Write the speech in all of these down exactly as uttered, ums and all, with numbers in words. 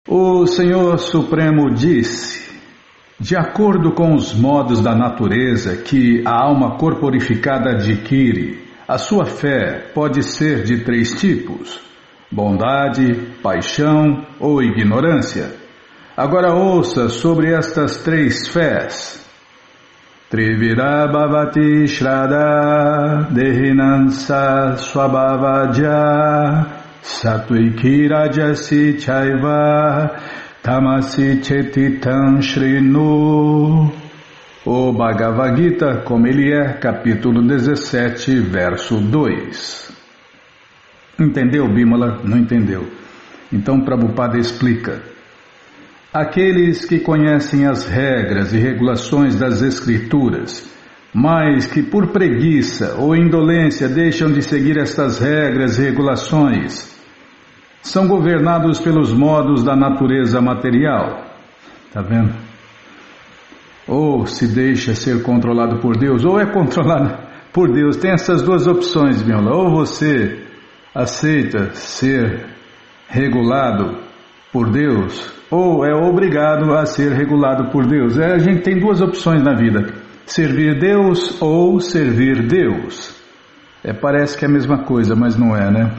O Senhor Supremo disse, de acordo com os modos da natureza que a alma corporificada adquire, a sua fé pode ser de três tipos: bondade, paixão ou ignorância. Agora ouça sobre estas três fés. Trivira bhavati shraddha dehinansa swabhavajya Sattviki rajasi chaiva tamasi chetitam shrinu. O Bhagavad Gita, como ele é, capítulo dezessete, verso dois. Entendeu, Bimala? Não entendeu. Então Prabhupada explica. Aqueles que conhecem as regras e regulações das Escrituras, mas que por preguiça ou indolência deixam de seguir estas regras e regulações, são governados pelos modos da natureza material. Tá vendo? Ou se deixa ser controlado por Deus, ou é controlado por Deus. Tem essas duas opções, Bimala. Ou você aceita ser regulado por Deus, ou é obrigado a ser regulado por Deus. É, a gente tem duas opções na vida: servir Deus ou servir Deus. É, parece que é a mesma coisa, mas não é, né?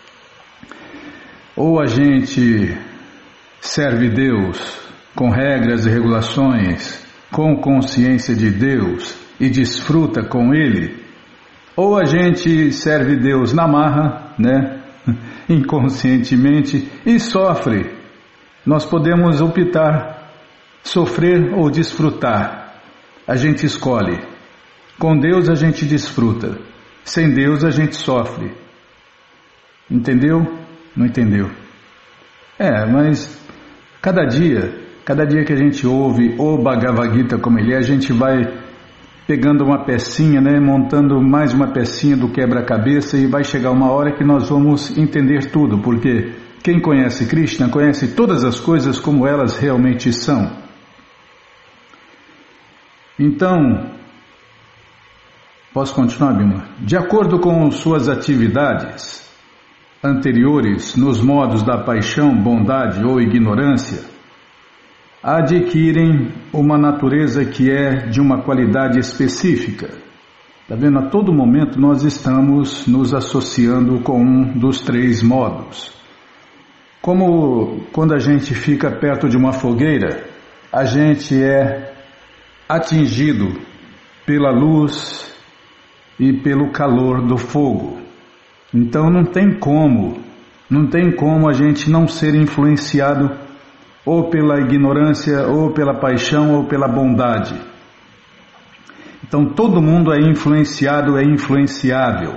Ou a gente serve Deus com regras e regulações, com consciência de Deus e desfruta com Ele, ou a gente serve Deus na marra, né? Inconscientemente, e sofre. Nós podemos optar, sofrer ou desfrutar. A gente escolhe. Com Deus a gente desfruta. Sem Deus a gente sofre. Entendeu? Não entendeu? É, mas cada dia, cada dia que a gente ouve o Bhagavad Gita como ele é, a gente vai pegando uma pecinha, né, montando mais uma pecinha do quebra-cabeça, e vai chegar uma hora que nós vamos entender tudo, porque quem conhece Krishna conhece todas as coisas como elas realmente são. Então, posso continuar, Bima? De acordo com suas atividades anteriores nos modos da paixão, bondade ou ignorância, adquirem uma natureza que é de uma qualidade específica. Está vendo? A todo momento nós estamos nos associando com um dos três modos. Como quando a gente fica perto de uma fogueira, a gente é atingido pela luz e pelo calor do fogo. Então não tem como, não tem como a gente não ser influenciado ou pela ignorância, ou pela paixão, ou pela bondade. Então todo mundo é influenciado, é influenciável.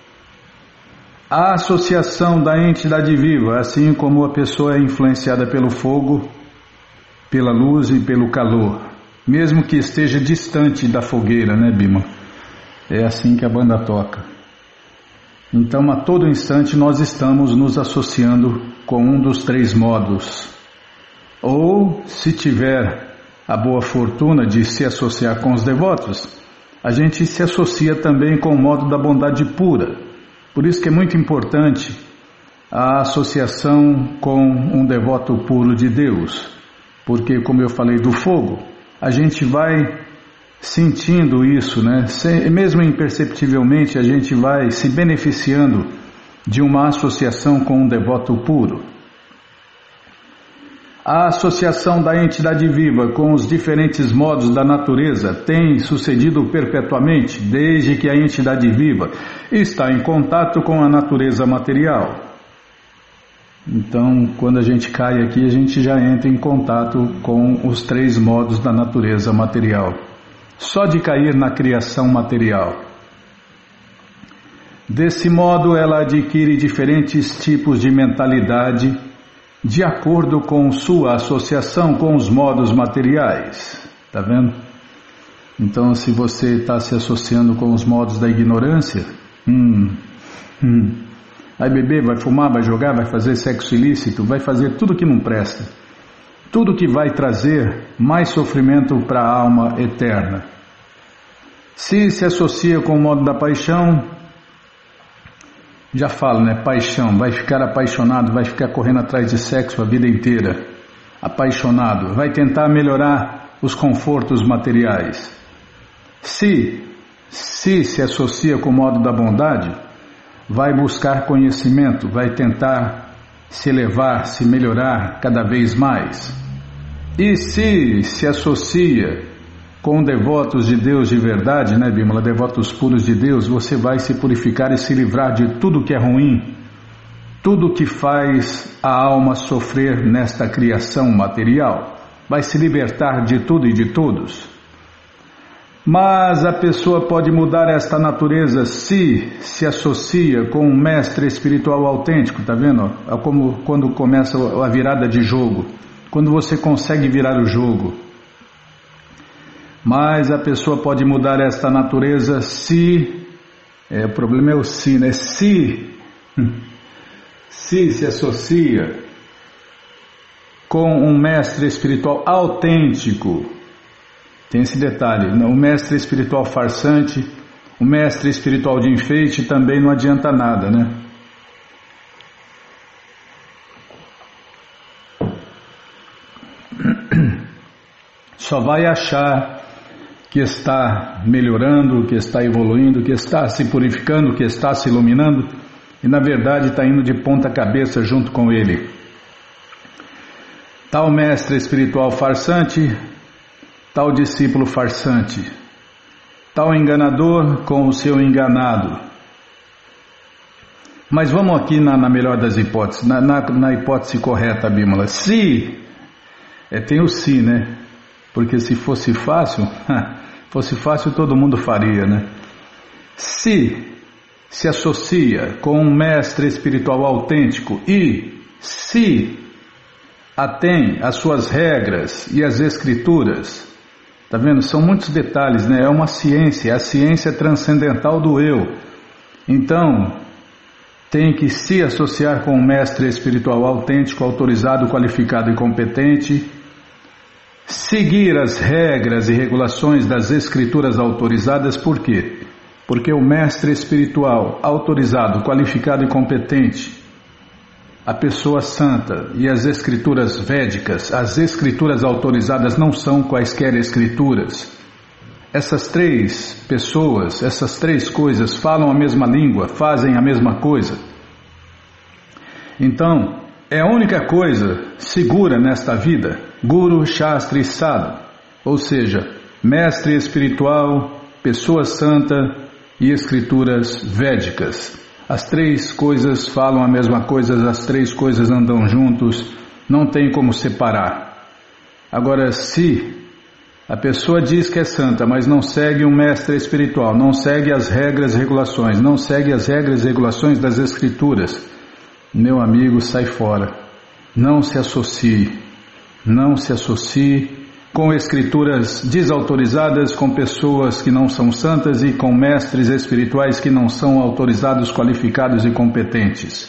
A associação da entidade viva, assim como a pessoa é influenciada pelo fogo, pela luz e pelo calor, mesmo que esteja distante da fogueira, né, Bima? É assim que a banda toca. Então, a todo instante nós estamos nos associando com um dos três modos. Ou, se tiver a boa fortuna de se associar com os devotos, a gente se associa também com o modo da bondade pura. Por isso que é muito importante a associação com um devoto puro de Deus. Porque, como eu falei do fogo, a gente vai sentindo isso, né? Sem, mesmo imperceptivelmente, a gente vai se beneficiando de uma associação com um devoto puro. A associação da entidade viva com os diferentes modos da natureza tem sucedido perpetuamente desde que a entidade viva está em contato com a natureza material. Então, quando a gente cai aqui, a gente já entra em contato com os três modos da natureza material. Só de cair na criação material. Desse modo, ela adquire diferentes tipos de mentalidade de acordo com sua associação com os modos materiais. Tá vendo? Então, se você está se associando com os modos da ignorância, hum, hum, vai beber, vai fumar, vai jogar, vai fazer sexo ilícito, vai fazer tudo que não presta. Tudo que vai trazer mais sofrimento para a alma eterna. Se se associa com o modo da paixão, já falo, né? Paixão, vai ficar apaixonado, vai ficar correndo atrás de sexo a vida inteira. apaixonado, vai tentar melhorar os confortos materiais. Se, se se associa com o modo da bondade, vai buscar conhecimento, vai tentar se elevar, se melhorar cada vez mais. E se se associa com devotos de Deus de verdade, né, Bímola? Devotos puros de Deus, você vai se purificar e se livrar de tudo que é ruim, tudo que faz a alma sofrer nesta criação material. Vai se libertar de tudo e de todos. Mas a pessoa pode mudar esta natureza se se associa com um mestre espiritual autêntico, tá vendo? É como quando começa a virada de jogo, quando você consegue virar o jogo. Mas a pessoa pode mudar esta natureza se, é, o problema é o se, né? Se, se se associa com um mestre espiritual autêntico. Tem esse detalhe, o mestre espiritual farsante, o mestre espiritual de enfeite também não adianta nada, né? Só vai achar que está melhorando, que está evoluindo, que está se purificando, que está se iluminando, e na verdade está indo de ponta cabeça junto com ele. Tal mestre espiritual farsante, tal discípulo farsante, tal enganador com o seu enganado. Mas vamos aqui na, na melhor das hipóteses, na, na, na hipótese correta, Bímola. Se, é, tem o se, né? Porque se fosse fácil, fosse fácil todo mundo faria, né? Se se associa com um mestre espiritual autêntico e se atém às suas regras e às escrituras. Tá vendo? São muitos detalhes, né? É uma ciência, é a ciência transcendental do eu. Então, tem que se associar com um mestre espiritual autêntico, autorizado, qualificado e competente, seguir as regras e regulações das escrituras autorizadas. Por quê? Porque o mestre espiritual autorizado, qualificado e competente, a pessoa santa e as escrituras védicas, as escrituras autorizadas não são quaisquer escrituras. Essas três pessoas, essas três coisas falam a mesma língua, fazem a mesma coisa. Então, é a única coisa segura nesta vida, Guru, Shastra e Sadhu, ou seja, mestre espiritual, pessoa santa e escrituras védicas. As três coisas falam a mesma coisa, as três coisas andam juntos, não tem como separar. Agora, se a pessoa diz que é santa, mas não segue um mestre espiritual, não segue as regras e regulações, não segue as regras e regulações das escrituras, meu amigo, sai fora. Não se associe, não se associe com escrituras desautorizadas, com pessoas que não são santas e com mestres espirituais que não são autorizados, qualificados e competentes.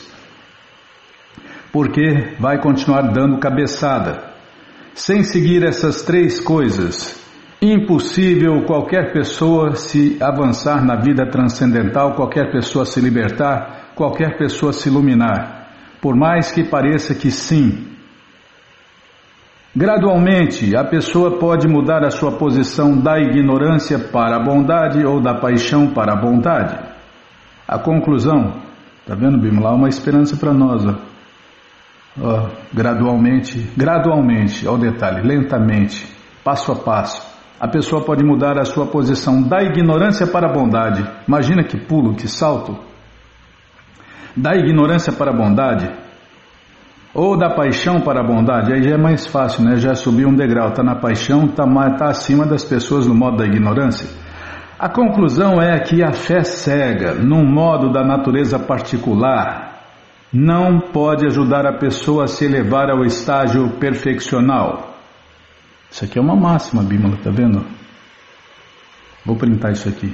Porque vai continuar dando cabeçada. Sem seguir essas três coisas, impossível qualquer pessoa se avançar na vida transcendental, qualquer pessoa se libertar, qualquer pessoa se iluminar. Por mais que pareça que sim. Gradualmente, a pessoa pode mudar a sua posição da ignorância para a bondade ou da paixão para a bondade. A conclusão, está vendo, Bímola? Há uma esperança para nós. Ó. Ó, gradualmente, gradualmente, ao detalhe, lentamente, passo a passo, a pessoa pode mudar a sua posição da ignorância para a bondade. Imagina que pulo, que salto. Da ignorância para a bondade. Ou da paixão para a bondade, aí já é mais fácil, né? Já subiu um degrau, está na paixão, está tá acima das pessoas no modo da ignorância. A conclusão é que a fé cega, num modo da natureza particular, não pode ajudar a pessoa a se elevar ao estágio perfeccional. Isso aqui é uma máxima, Bímola, tá vendo? Vou printar isso aqui.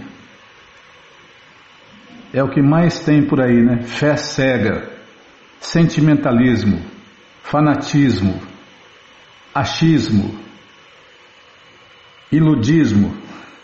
É o que mais tem por aí, né? Fé cega, sentimentalismo, fanatismo, achismo, iludismo.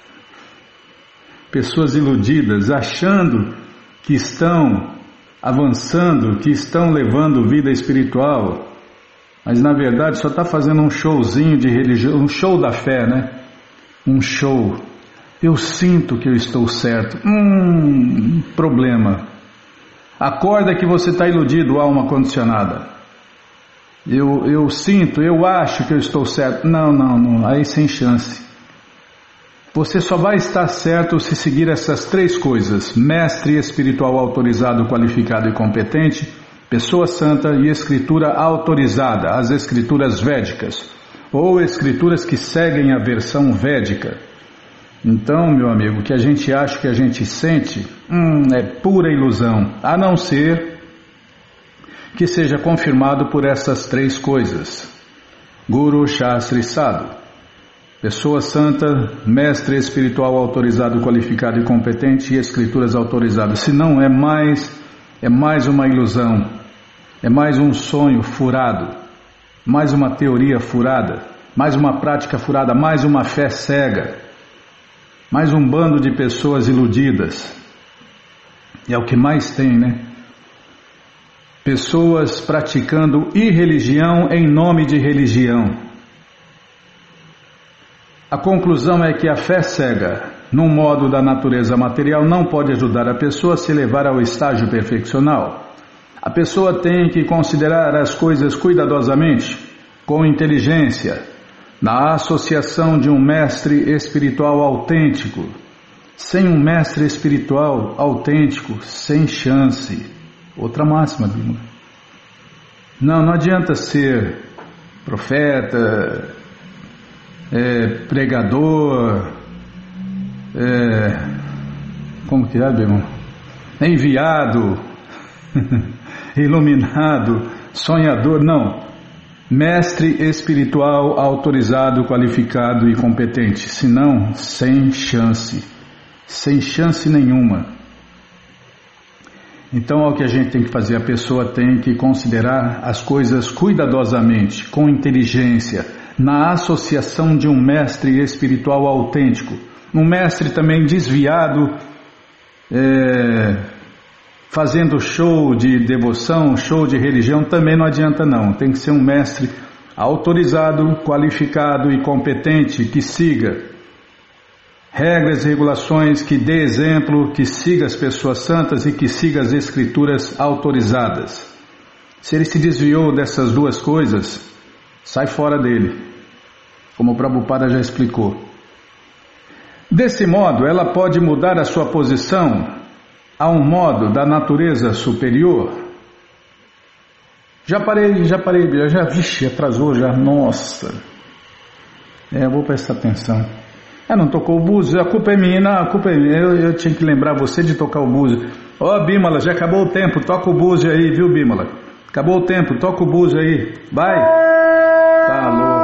Pessoas iludidas, achando que estão avançando, que estão levando vida espiritual, Mas na verdade só está fazendo um showzinho de religião, um show da fé, né? Um show. Eu sinto que eu estou certo. Hum, problema. Acorda que você está iludido, alma condicionada. Eu, eu sinto, eu acho que eu estou certo. Não, não, não, aí sem chance. Você só vai estar certo se seguir essas três coisas: mestre espiritual autorizado, qualificado e competente, pessoa santa e escritura autorizada, as escrituras védicas, ou escrituras que seguem a versão védica. Então, meu amigo, o que a gente acha, que a gente sente, hum, é pura ilusão, a não ser que seja confirmado por essas três coisas: Guru, Shastra e Sadhu. Pessoa santa, mestre espiritual autorizado, qualificado e competente e escrituras autorizadas. Se não, é mais, é mais uma ilusão, é mais um sonho furado, mais uma teoria furada, mais uma prática furada, mais uma fé cega, mais um bando de pessoas iludidas. É o que mais tem, né? Pessoas praticando irreligião em nome de religião. A conclusão é que a fé cega, num modo da natureza material, não pode ajudar a pessoa a se elevar ao estágio perfeccional. A pessoa tem que considerar as coisas cuidadosamente, com inteligência, na associação de um mestre espiritual autêntico. Sem um mestre espiritual autêntico, sem chance. Outra máxima, Bímola. Não, não adianta ser profeta, É, pregador, é, como que é, Bímola? Enviado, iluminado, sonhador, não. Mestre espiritual autorizado, qualificado e competente. Senão, sem chance, sem chance nenhuma. Então, é o que a gente tem que fazer. A pessoa tem que considerar as coisas cuidadosamente, com inteligência, na associação de um mestre espiritual autêntico. Um mestre também desviado, é, fazendo show de devoção, show de religião, também não adianta não. Tem que ser um mestre autorizado, qualificado e competente, que siga regras e regulações, que dê exemplo, que siga as pessoas santas e que siga as escrituras autorizadas. Se ele se desviou dessas duas coisas, sai fora dele, como o Prabhupada já explicou. Desse modo, ela pode mudar a sua posição a um modo da natureza superior. Já parei, já parei, já, vixe, atrasou já, nossa. É, eu vou prestar atenção. É, não tocou o búzio, a culpa é minha, não, a culpa é minha, eu, eu tinha que lembrar você de tocar o búzio. Ó, oh, Bímola, já acabou o tempo, toca o búzio aí, viu, Bímola? Acabou o tempo, toca o búzio aí, vai. Tá louco.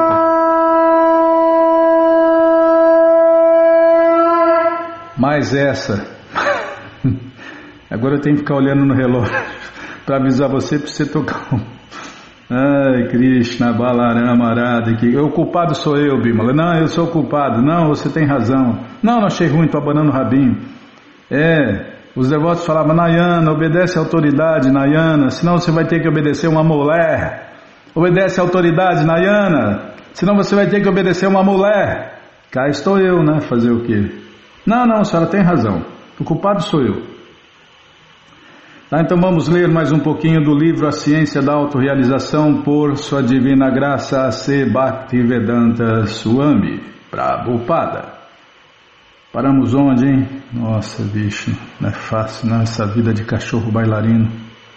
Mais essa. Agora eu tenho que ficar olhando no relógio para avisar você, para você tocar um. Ai, Krishna, Balarama, Arada, que o culpado sou eu, Bímola. Não, eu sou o culpado. Não, você tem razão. Não, não achei ruim, tô abanando o rabinho. É, os devotos falavam: Nayana, obedece a autoridade, Nayana, senão você vai ter que obedecer uma mulher. Obedece a autoridade, Nayana, senão você vai ter que obedecer uma mulher. Cá estou eu, né? Fazer o quê? Não, não, a senhora tem razão. O culpado sou eu. Tá, então vamos ler mais um pouquinho do livro A Ciência da Autorrealização por Sua Divina Graça A C Bhaktivedanta Swami Prabhupada. Paramos onde, hein? Nossa, bicho, não é fácil, não, essa vida de cachorro bailarino.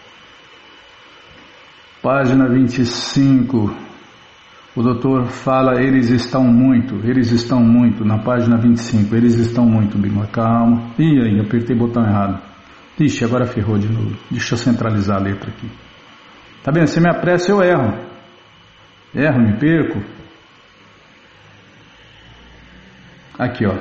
Página vinte e cinco. O doutor fala: eles estão muito, eles estão muito, na página vinte e cinco, eles estão muito, Bímola, calma. Ih, aí, apertei o botão errado. Ixi, agora ferrou de novo. Deixa eu centralizar a letra aqui. Tá vendo? Se me apressa, eu erro. Erro, me perco. Aqui, ó.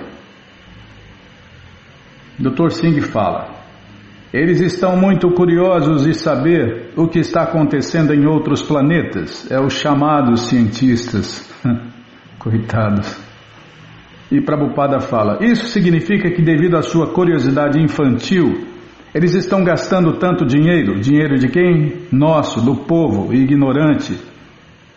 doutor Singh fala: eles estão muito curiosos de saber o que está acontecendo em outros planetas. É os chamados cientistas. Coitados. E Prabhupada fala: isso significa que, devido à sua curiosidade infantil, eles estão gastando tanto dinheiro. Dinheiro de quem? Nosso, do povo ignorante.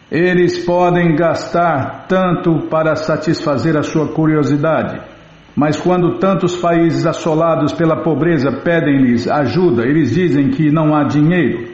Eles podem gastar tanto para satisfazer a sua curiosidade, mas quando tantos países assolados pela pobreza pedem-lhes ajuda, eles dizem que não há dinheiro.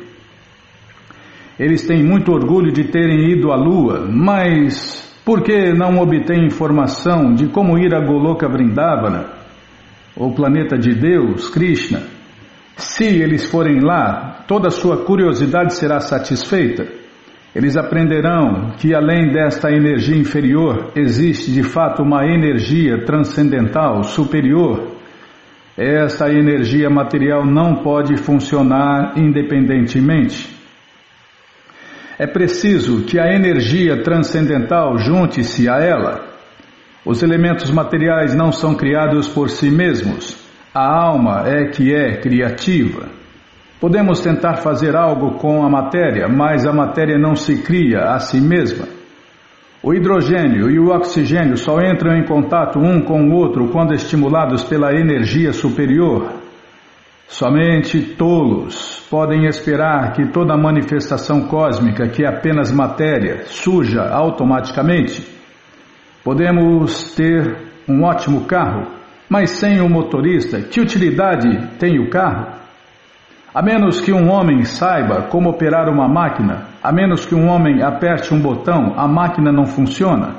Eles têm muito orgulho de terem ido à Lua, mas por que não obtêm informação de como ir a Goloka Vrindavana, o planeta de Deus, Krishna? Se eles forem lá, toda a sua curiosidade será satisfeita. Eles aprenderão que além desta energia inferior, existe de fato uma energia transcendental superior. Esta energia material não pode funcionar independentemente. É preciso que a energia transcendental junte-se a ela. Os elementos materiais não são criados por si mesmos. A alma é que é criativa. Podemos tentar fazer algo com a matéria, mas a matéria não se cria a si mesma. O hidrogênio e o oxigênio só entram em contato um com o outro quando estimulados pela energia superior. Somente tolos podem esperar que toda manifestação cósmica, que é apenas matéria, surja automaticamente. Podemos ter um ótimo carro, mas sem o motorista, que utilidade tem o carro? A menos que um homem saiba como operar uma máquina, a menos que um homem aperte um botão, a máquina não funciona.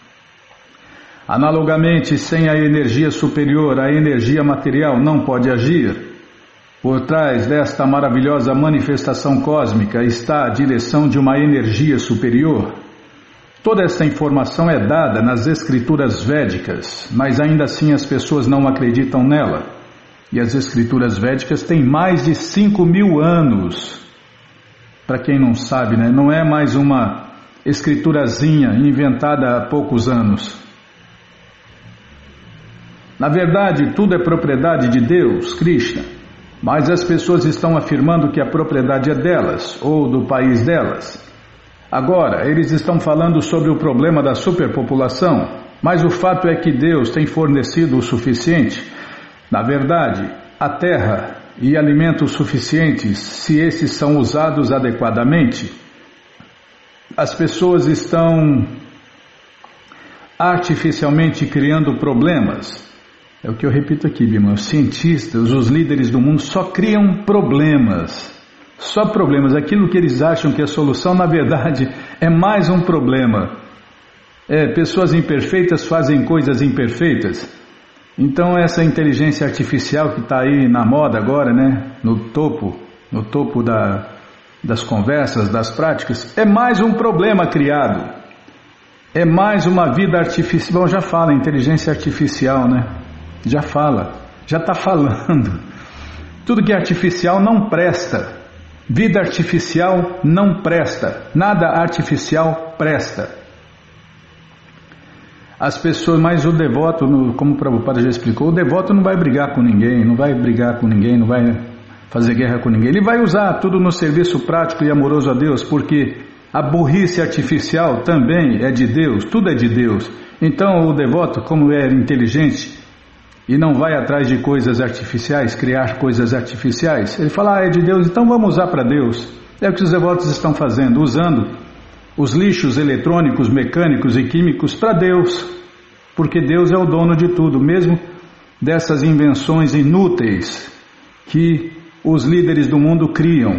Analogamente, sem a energia superior, a energia material não pode agir. Por trás desta maravilhosa manifestação cósmica está a direção de uma energia superior. Toda esta informação é dada nas escrituras védicas, mas ainda assim as pessoas não acreditam nela. E as escrituras védicas têm mais de cinco mil anos. Para quem não sabe, né? Não é mais uma escriturazinha inventada há poucos anos. Na verdade, tudo é propriedade de Deus, Krishna. Mas as pessoas estão afirmando que a propriedade é delas, ou do país delas. Agora, eles estão falando sobre o problema da superpopulação, mas o fato é que Deus tem fornecido o suficiente. Na verdade, a terra e alimentos suficientes, se esses são usados adequadamente. As pessoas estão artificialmente criando problemas. É o que eu repito aqui, Bima. Os cientistas, os líderes do mundo só criam problemas. Só problemas. Aquilo que eles acham que é solução, na verdade, é mais um problema. É, pessoas imperfeitas fazem coisas imperfeitas. Então essa inteligência artificial que está aí na moda agora, né, no topo, no topo da, das conversas, das práticas, é mais um problema criado. É mais uma vida artificial. Bom, já fala inteligência artificial, né? Já fala, já está falando. Tudo que é artificial não presta. Vida artificial não presta. Nada artificial presta. As pessoas, mas o devoto, como o Prabhupada já explicou, o devoto não vai brigar com ninguém, não vai brigar com ninguém, não vai fazer guerra com ninguém. Ele vai usar tudo no serviço prático e amoroso a Deus, porque a burrice artificial também é de Deus, tudo é de Deus. Então o devoto, como é inteligente e não vai atrás de coisas artificiais, criar coisas artificiais, ele fala, ah, é de Deus, então vamos usar para Deus. É o que os devotos estão fazendo, usando os lixos eletrônicos, mecânicos e químicos para Deus, porque Deus é o dono de tudo, mesmo dessas invenções inúteis que os líderes do mundo criam.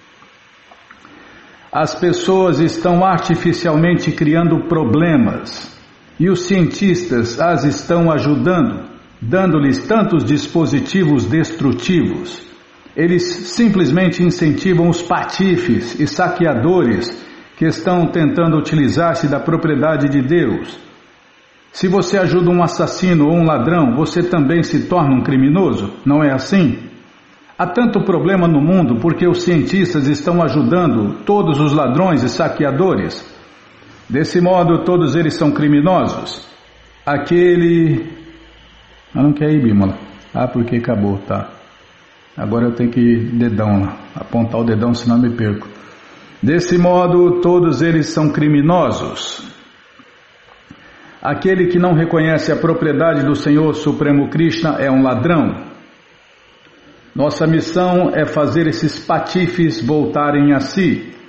As pessoas estão artificialmente criando problemas e os cientistas as estão ajudando, dando-lhes tantos dispositivos destrutivos. Eles simplesmente incentivam os patifes e saqueadores que estão tentando utilizar-se da propriedade de Deus. Se você ajuda um assassino ou um ladrão, você também se torna um criminoso, não é assim? Há tanto problema no mundo porque os cientistas estão ajudando todos os ladrões e saqueadores. Desse modo, todos eles são criminosos. Aquele... Ah, não quer ir, Bímola? Ah, porque acabou, tá. Agora eu tenho que ir dedão lá, apontar o dedão, senão eu me perco. Desse modo, todos eles são criminosos. Aquele que não reconhece a propriedade do Senhor Supremo Krishna é um ladrão. Nossa missão é fazer esses patifes voltarem a si.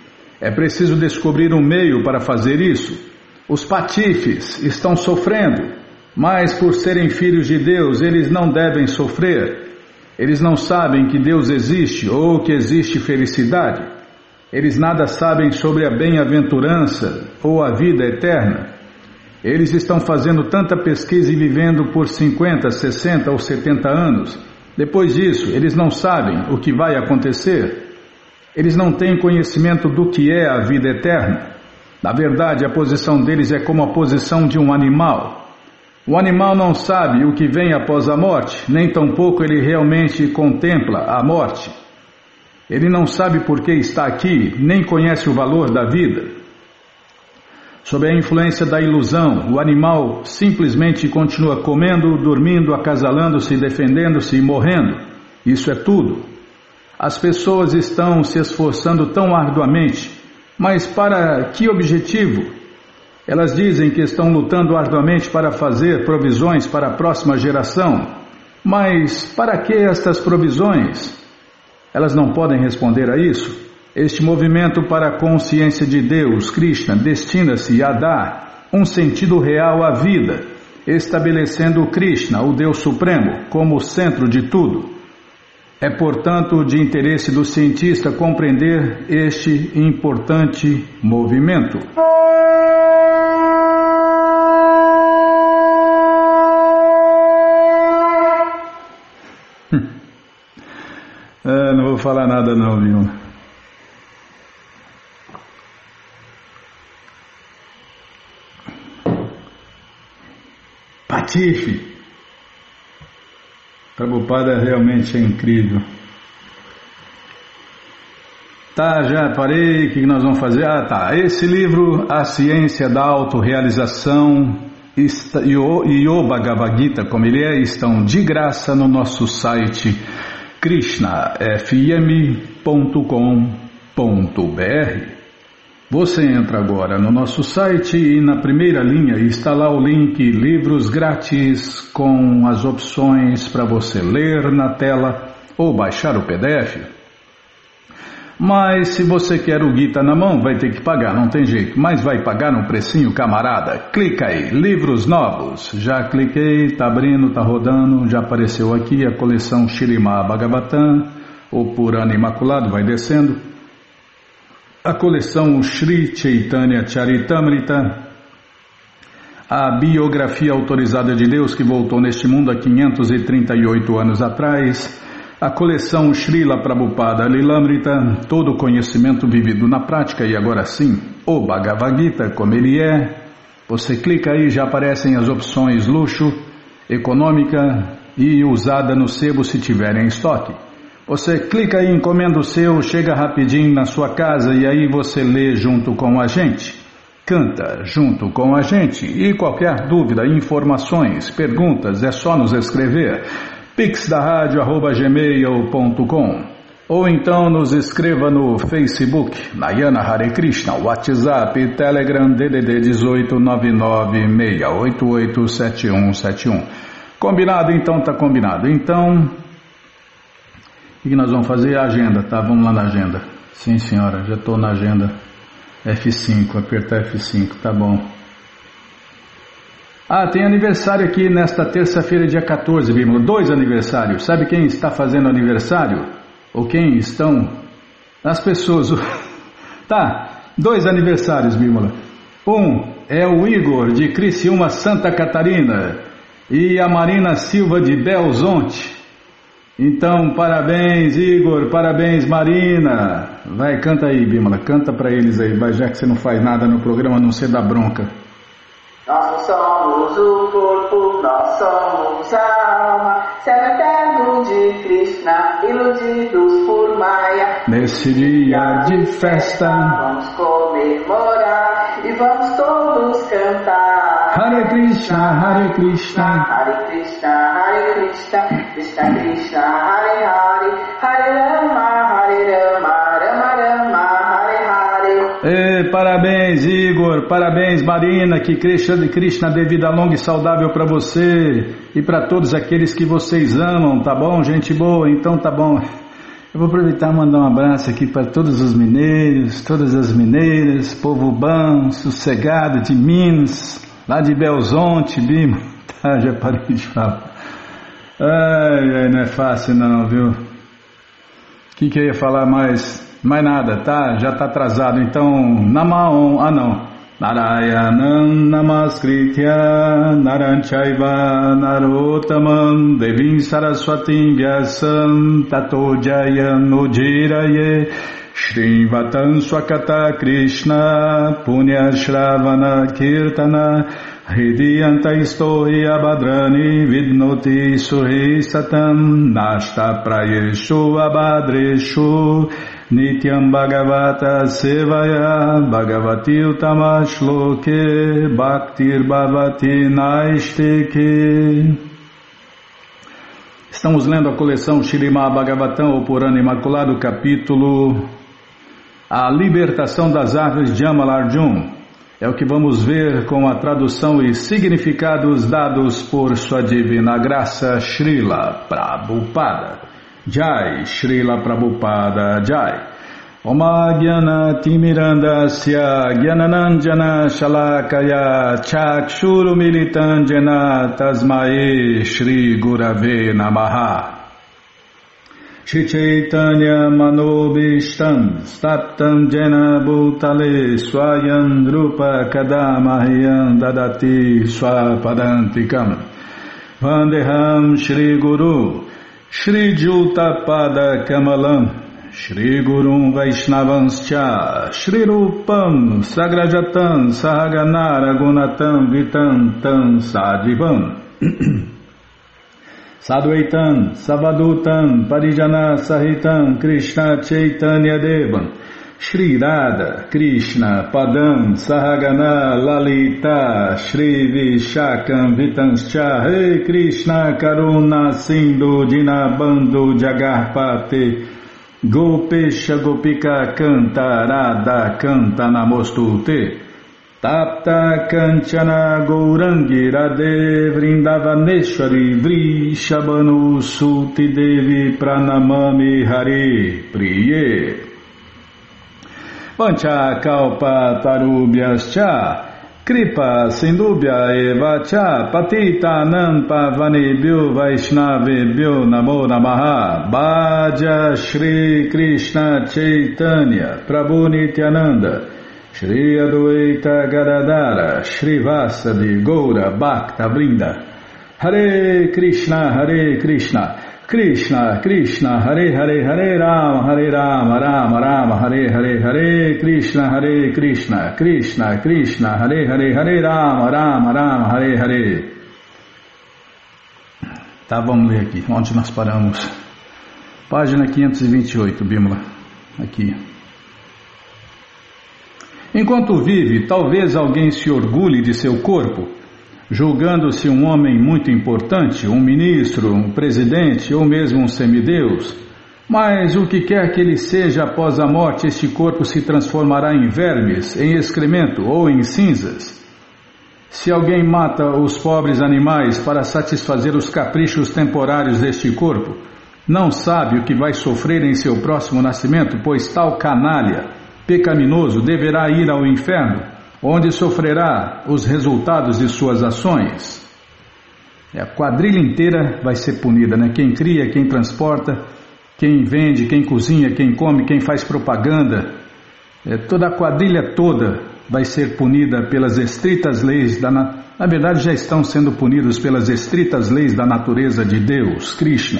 É preciso descobrir um meio para fazer isso. Os patifes estão sofrendo, mas por serem filhos de Deus, eles não devem sofrer. Eles não sabem que Deus existe ou que existe felicidade. Eles nada sabem sobre a bem-aventurança ou a vida eterna. Eles estão fazendo tanta pesquisa e vivendo por cinquenta, sessenta ou setenta anos. Depois disso, eles não sabem o que vai acontecer. Eles não têm conhecimento do que é a vida eterna. Na verdade, a posição deles é como a posição de um animal. O animal não sabe o que vem após a morte, nem tampouco ele realmente contempla a morte. Ele não sabe por que está aqui, nem conhece o valor da vida. Sob a influência da ilusão, o animal simplesmente continua comendo, dormindo, acasalando-se, defendendo-se e morrendo. Isso é tudo. As pessoas estão se esforçando tão arduamente, mas para que objetivo? Elas dizem que estão lutando arduamente para fazer provisões para a próxima geração. Mas para que estas provisões? Elas não podem responder a isso. Este movimento para a consciência de Deus, Krishna, destina-se a dar um sentido real à vida, estabelecendo Krishna, o Deus Supremo, como o centro de tudo. É, portanto, de interesse do cientista compreender este importante movimento. É, não vou falar nada não, viu? Patife! Prabhupada realmente é incrível. Tá, já parei, o que nós vamos fazer? Ah, tá, esse livro, A Ciência da Autorrealização e o Bhagavad Gita, como ele é, estão de graça no nosso site krishna f m ponto com ponto b r. Você entra agora no nosso site e na primeira linha está lá o link Livros Grátis com as opções para você ler na tela ou baixar o P D F. Mas se você quer o Gita na mão, vai ter que pagar, não tem jeito. Mas vai pagar um precinho, camarada. Clica aí, Livros Novos. Já cliquei, tá abrindo, tá rodando, já apareceu aqui a coleção Śrīmad Bhagavatam, o Purana Imaculado, vai descendo. A coleção Sri Chaitanya Charitamrita, a biografia autorizada de Deus que voltou neste mundo há quinhentos e trinta e oito anos atrás, a coleção Srila Prabhupada Lilamrita, todo o conhecimento vivido na prática e agora sim, o Bhagavad Gita, como ele é. Você clica aí, já aparecem as opções luxo, econômica e usada no sebo se tiver em estoque. Você clica aí, encomenda o seu, chega rapidinho na sua casa e aí você lê junto com a gente, canta junto com a gente. E qualquer dúvida, informações, perguntas, é só nos escrever. pix da rádio arroba gmail ponto com ou então nos escreva no Facebook, Nayana Hare Krishna, WhatsApp, Telegram, D D D dezoito nove nove seis oito oito sete um sete um. Combinado? Então tá combinado. Então... O que nós vamos fazer? A agenda, tá? Vamos lá na agenda. Sim, senhora, já estou na agenda. F cinco, apertar F cinco, tá bom. Ah, tem aniversário aqui nesta terça-feira, dia quatorze, Bímola. Dois aniversários. Sabe quem está fazendo aniversário? Ou quem estão? As pessoas. Tá, dois aniversários, Bímola. Um é o Igor, de Criciúma, Santa Catarina. E a Marina Silva, de Belzonte. Então, parabéns, Igor, parabéns, Marina. Vai, canta aí, Bímola, canta pra eles aí, vai, já que você não faz nada no programa, a não ser dar bronca. Nós somos o corpo, nós somos a alma, céu eterno de Krishna, iludidos por Maya. Nesse dia de festa, vamos comemorar e vamos todos cantar. Hare Krishna, Hare Krishna, Hare Krishna, Hare Krishna, Krishna Krishna, Hare Hare, Hare Rama, Hare Rama, Rama Rama, Hare Hare. Ei, parabéns, Igor, parabéns, Marina, que Krishna, Krishna dê vida longa e saudável para você e para todos aqueles que vocês amam, tá bom, gente boa? Então tá bom. Eu vou aproveitar e mandar um abraço aqui para todos os mineiros, todas as mineiras, povo bom, sossegado de Minas, lá de Belzonte, Bima. Tá, já parei de falar. Ai, ai, não é fácil não, viu? O que que eu ia falar mais? Mais nada, tá? Já tá atrasado, então, Namaon, ah não. Narayanam Namaskritya Naranchaiva Narotamam Devim Saraswatim Vyasam Tato Jayam Ujiraye Shrivatam Swakata Krishna Punya Shravana Kirtana Hridiyanta Istohi Abhadrani Vidnoti Suhi Satam Nashta Prayeshu Abhadreshu Nityam Bhagavata Sevaya Bhagavati Utamashloke Bhaktir Bhavati Naisteke. Estamos lendo a coleção Śrīmad Bhagavatam, o Purana Imaculado, capítulo A Libertação das Árvores de Amalarjun. É o que vamos ver com a tradução e significados dados por Sua Divina Graça Srila Prabhupada. Jai, Srila Prabhupada Jai. Oma Gyana Timirandasya Gyananandjana Shalakaya Chakshuru Militandjana Tasmae Shri Gurave Namaha. Shri Chaitanya Manobishtam Staptam Jena Bhutale Swayam Rupa Kadamahyam Dadati Swapadantikam Vandeham Shri Guru Shri Juta Pada Kamalam Shri Gurum Vaishnavanscha Shri Rupam Sagrajatam Sahaganara Gunatam Vitam Tam Sadivam Sadvaitam Savadutam Parijana Sahitam Krishna Chaitanya Devam Shri Radha Krishna Padam Sahagana Lalita Shri Vishakam Vitanscha Rei Krishna Karuna Sindhu Dinabando Jagarpate Gopesha Gopika Canta Radha Canta Namostute Tapta Kanchana Gourangi Radhe Vrindavaneshwari Vrishabhanu Suti Devi Pranamami Hari Priye Pancha Kalpa Tarubhyas Cha Kripa Sindubhya Eva Cha Patita Nampa Vanebhyo Vaishnavebhyo Namo Namaha Bhaja Shri Krishna Chaitanya Prabhu Nityananda Shri Adwaita Gadadara Shri Vasadi Goura Bhakta Vrinda Hare Krishna Hare Krishna Krishna Krishna Hare Hare Hare Rama Hare Rama Rama Rama Hare Hare Hare Krishna Hare Krishna Krishna Krishna Hare Hare Hare Rama Rama Rama Hare Hare. Tá, vamos ler aqui, onde nós paramos. Página quinhentos e vinte e oito, Bímola. Aqui. Enquanto vive, talvez alguém se orgulhe de seu corpo, julgando-se um homem muito importante, um ministro, um presidente ou mesmo um semideus. Mas o que quer que ele seja após a morte, este corpo se transformará em vermes, em excremento ou em cinzas. Se alguém mata os pobres animais para satisfazer os caprichos temporários deste corpo, não sabe o que vai sofrer em seu próximo nascimento, pois tal canalha, pecaminoso, deverá ir ao inferno, onde sofrerá os resultados de suas ações. A quadrilha inteira vai ser punida, né? Quem cria, quem transporta, quem vende, quem cozinha, quem come, quem faz propaganda, é, toda a quadrilha toda vai ser punida pelas estritas leis da natureza. Na verdade, já estão sendo punidos pelas estritas leis da natureza de Deus, Krishna.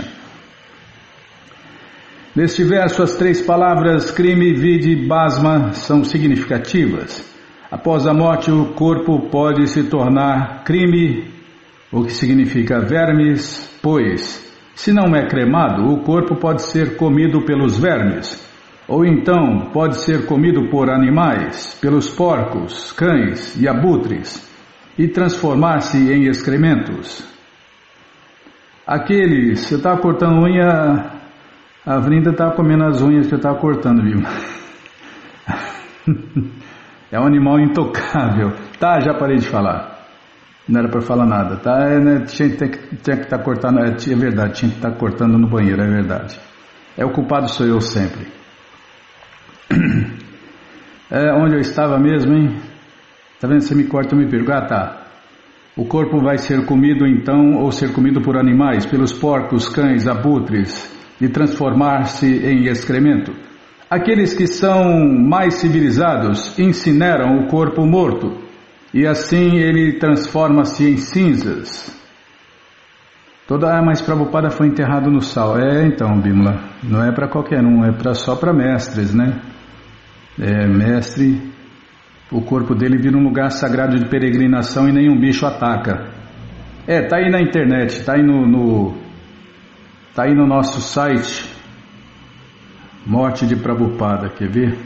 Neste verso, as três palavras crime, vide e basma são significativas. Após a morte, o corpo pode se tornar crime, o que significa vermes, pois, se não é cremado, o corpo pode ser comido pelos vermes, ou então pode ser comido por animais, pelos porcos, cães e abutres, e transformar-se em excrementos. Aqueles, você estava cortando unha, a Vrinda estava comendo as unhas que eu estava cortando, viu? É um animal intocável. Tá, já parei de falar. Não era para falar nada, tá? É, né? Tinha, tinha, tinha que estar tá cortando, é, é verdade, tinha que estar tá cortando no banheiro, é verdade. É, o culpado sou eu sempre. É, onde eu estava mesmo, hein? Tá vendo? Você me corta, eu me pergunto. Ah, tá. O corpo vai ser comido então, ou ser comido por animais, pelos porcos, cães, abutres, e transformar-se em excremento. Aqueles que são mais civilizados incineram o corpo morto, e assim ele transforma-se em cinzas. Toda, ah, mas Prabhupada foi enterrado no sal. É, então, Bimala, não é para qualquer um, é pra, só para mestres, né? É, mestre... O corpo dele vira um lugar sagrado de peregrinação e nenhum bicho ataca. É, tá aí na internet, tá aí no, no tá aí no nosso site Morte de Prabhupada, quer ver?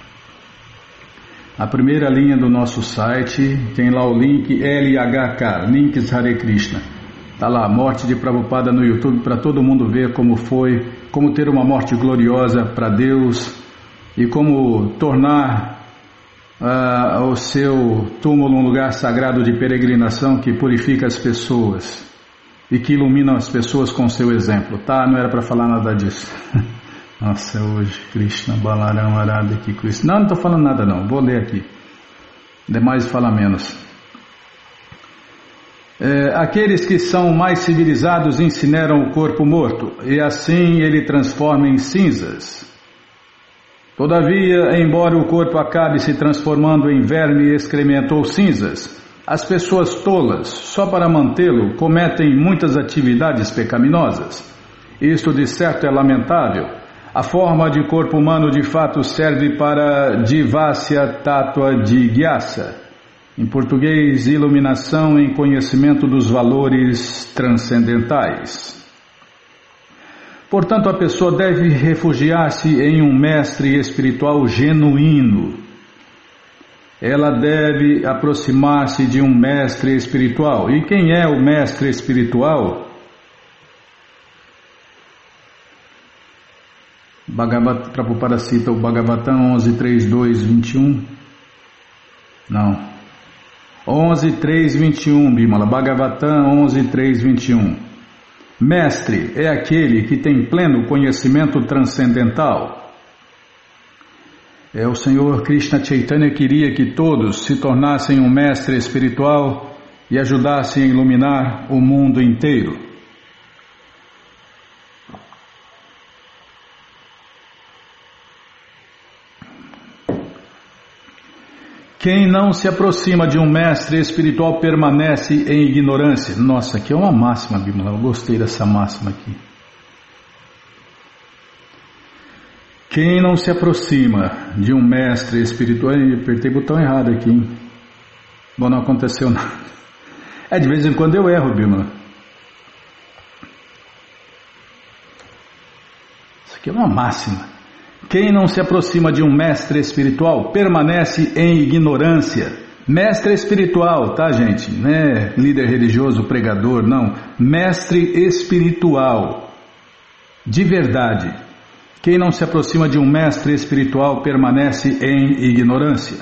A primeira linha do nosso site tem lá o link L H K, Links Hare Krishna. Tá lá, Morte de Prabhupada no YouTube para todo mundo ver como foi, como ter uma morte gloriosa para Deus e como tornar Uh, o seu túmulo um lugar sagrado de peregrinação que purifica as pessoas e que ilumina as pessoas com seu exemplo. Tá, não era para falar nada disso. Nossa, hoje Krishna, Balaram, Arada, aqui Krishna. Não, não estou falando nada não, vou ler aqui. Demais fala menos. É, aqueles que são mais civilizados incineram o corpo morto e assim ele transforma em cinzas. Todavia, embora o corpo acabe se transformando em verme, excremento ou cinzas, as pessoas tolas, só para mantê-lo, cometem muitas atividades pecaminosas. Isto de certo é lamentável. A forma de corpo humano de fato serve para Divasya Tattva Jigyasa. Em português, iluminação em conhecimento dos valores transcendentais. Portanto, a pessoa deve refugiar-se em um mestre espiritual genuíno. Ela deve aproximar-se de um mestre espiritual. E quem é o mestre espiritual? Bhagavat, Prabhupada cita o Bhagavatam onze, três, dois, vinte e um. Não. onze, três, vinte e um, Bimala. Bhagavatam onze, três, vinte e um. Mestre é aquele que tem pleno conhecimento transcendental. É, o Senhor Krishna Chaitanya queria que todos se tornassem um mestre espiritual e ajudassem a iluminar o mundo inteiro. Quem não se aproxima de um mestre espiritual permanece em ignorância. Nossa, aqui é uma máxima, Bimala. Eu gostei dessa máxima aqui. Quem não se aproxima de um mestre espiritual... Eu apertei o botão errado aqui, hein? Bom, não aconteceu nada. É, de vez em quando eu erro, Bimala. Isso aqui é uma máxima. Quem não se aproxima de um mestre espiritual permanece em ignorância. Mestre espiritual, tá, gente? Não é líder religioso, pregador, não. Mestre espiritual. De verdade. Quem não se aproxima de um mestre espiritual permanece em ignorância.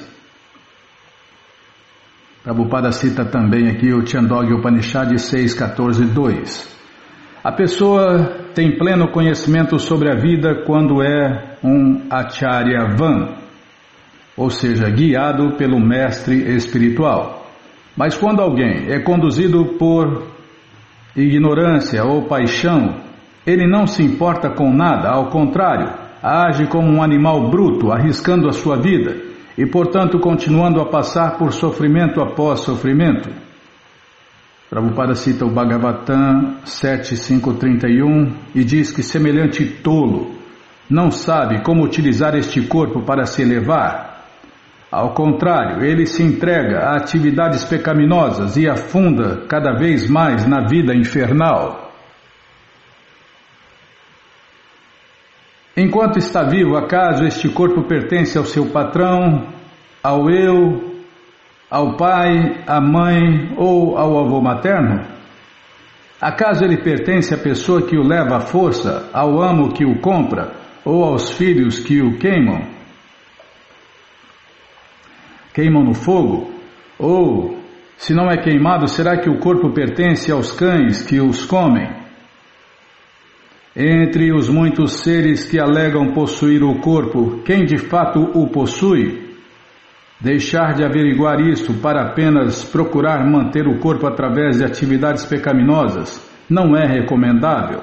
Prabhupada cita também aqui o Chandogya Upanishad seis, quatorze, dois. A pessoa tem pleno conhecimento sobre a vida quando é um Acharyavan, ou seja, guiado pelo mestre espiritual. Mas quando alguém é conduzido por ignorância ou paixão, ele não se importa com nada, ao contrário, age como um animal bruto, arriscando a sua vida e, portanto, continuando a passar por sofrimento após sofrimento. Prabhupada cita o Bhagavatam sete, cinco, trinta e um e diz que semelhante tolo não sabe como utilizar este corpo para se elevar. Ao contrário, ele se entrega a atividades pecaminosas e afunda cada vez mais na vida infernal. Enquanto está vivo, acaso este corpo pertence ao seu patrão, ao eu, ao pai, à mãe ou ao avô materno? Acaso ele pertence à pessoa que o leva à força, ao amo que o compra ou aos filhos que o queimam? Queimam no fogo? Ou, se não é queimado, será que o corpo pertence aos cães que os comem? Entre os muitos seres que alegam possuir o corpo, quem de fato o possui? Deixar de averiguar isto para apenas procurar manter o corpo através de atividades pecaminosas não é recomendável.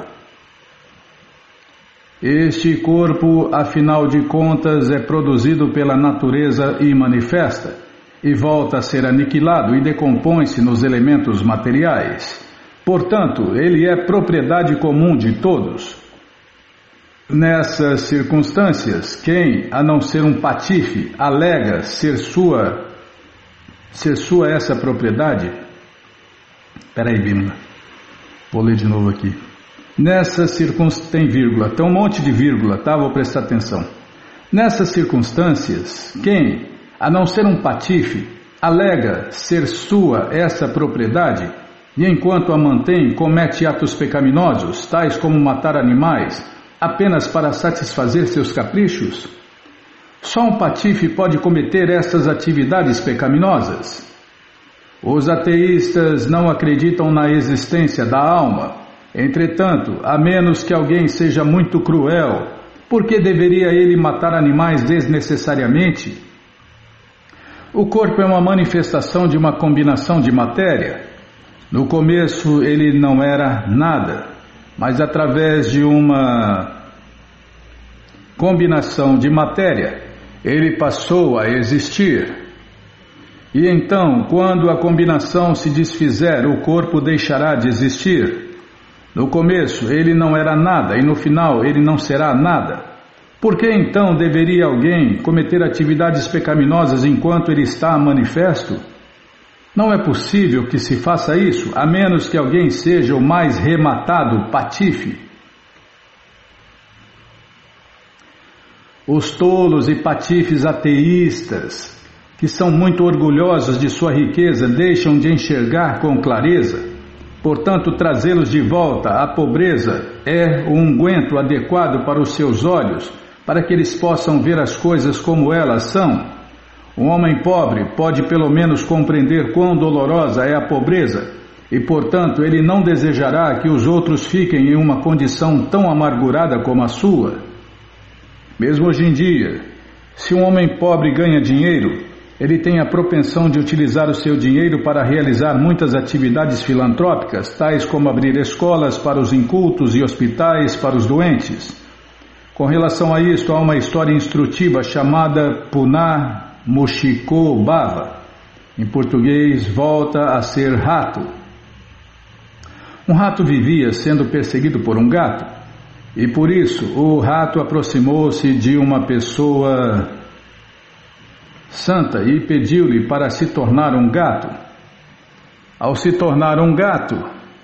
Este corpo, afinal de contas, é produzido pela natureza e manifesta, e volta a ser aniquilado e decompõe-se nos elementos materiais. Portanto, ele é propriedade comum de todos. Nessas circunstâncias, quem, a não ser um patife, alega ser sua, ser sua essa propriedade? Espera aí, Bíblia. Vou ler de novo aqui. Nessas circunstâncias, tem vírgula, tem um monte de vírgula, tá? Vou prestar atenção. Nessas circunstâncias, quem, a não ser um patife, alega ser sua essa propriedade, e enquanto a mantém, comete atos pecaminosos, tais como matar animais, apenas para satisfazer seus caprichos? Só um patife pode cometer essas atividades pecaminosas. Os ateístas não acreditam na existência da alma. Entretanto, a menos que alguém seja muito cruel, por que deveria ele matar animais desnecessariamente? O corpo é uma manifestação de uma combinação de matéria. No começo ele não era nada, mas através de uma combinação de matéria, ele passou a existir. E então, quando a combinação se desfizer, o corpo deixará de existir. No começo ele não era nada e no final ele não será nada. Por que então deveria alguém cometer atividades pecaminosas enquanto ele está manifesto? Não é possível que se faça isso, a menos que alguém seja o mais rematado patife. Os tolos e patifes ateístas, que são muito orgulhosos de sua riqueza, deixam de enxergar com clareza. Portanto, trazê-los de volta à pobreza é o unguento adequado para os seus olhos, para que eles possam ver as coisas como elas são. Um homem pobre pode pelo menos compreender quão dolorosa é a pobreza e, portanto, ele não desejará que os outros fiquem em uma condição tão amargurada como a sua. Mesmo hoje em dia, se um homem pobre ganha dinheiro, ele tem a propensão de utilizar o seu dinheiro para realizar muitas atividades filantrópicas, tais como abrir escolas para os incultos e hospitais para os doentes. Com relação a isto, há uma história instrutiva chamada Punah Mushiko Bhava. Em português, volta a ser rato. Um rato vivia sendo perseguido por um gato, e por isso o rato aproximou-se de uma pessoa santa e pediu-lhe para se tornar um gato. Ao se tornar um gato,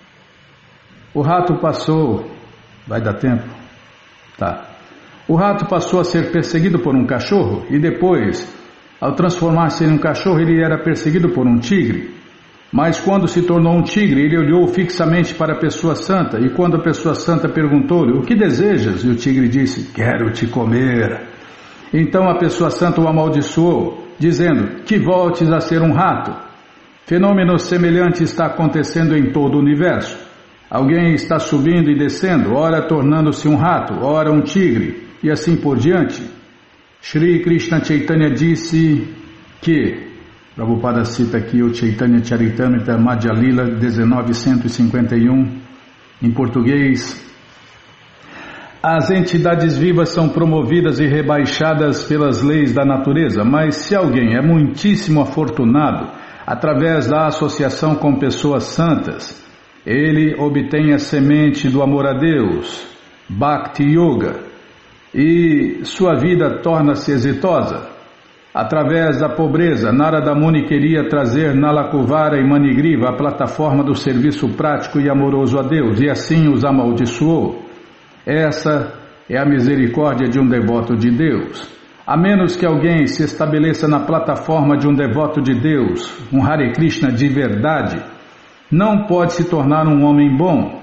o rato passou... Vai dar tempo? Tá. O rato passou a ser perseguido por um cachorro e depois, ao transformar-se em um cachorro, ele era perseguido por um tigre. Mas quando se tornou um tigre, ele olhou fixamente para a pessoa santa, e quando a pessoa santa perguntou-lhe: "O que desejas?", e o tigre disse: "Quero te comer". Então a pessoa santa o amaldiçoou, dizendo: "Que voltes a ser um rato". Fenômeno semelhante está acontecendo em todo o universo. Alguém está subindo e descendo, ora tornando-se um rato, ora um tigre, e assim por diante. Shri Krishna Chaitanya disse que, Prabhupada cita aqui o Chaitanya Charitamrita Madhya Lila dezenove cento e cinquenta e um, em português: as entidades vivas são promovidas e rebaixadas pelas leis da natureza, mas se alguém é muitíssimo afortunado, através da associação com pessoas santas, ele obtém a semente do amor a Deus, Bhakti Yoga, e sua vida torna-se exitosa. Através da pobreza, Narada Muni queria trazer Nalakuvara e Manigriva à plataforma do serviço prático e amoroso a Deus, e assim os amaldiçoou. Essa é a misericórdia de um devoto de Deus. A menos que alguém se estabeleça na plataforma de um devoto de Deus, um Hare Krishna de verdade, não pode se tornar um homem bom.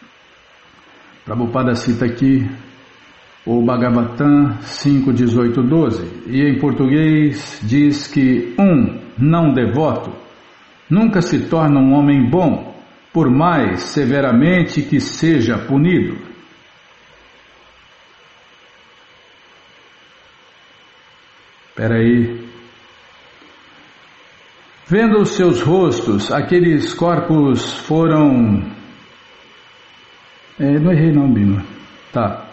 Prabhupada cita aqui o Bhagavatam cinco, dezoito, doze, e em português diz que um não devoto nunca se torna um homem bom, por mais severamente que seja punido. Espera aí. Vendo os seus rostos, aqueles corpos foram... É, não errei não, Bima. Tá.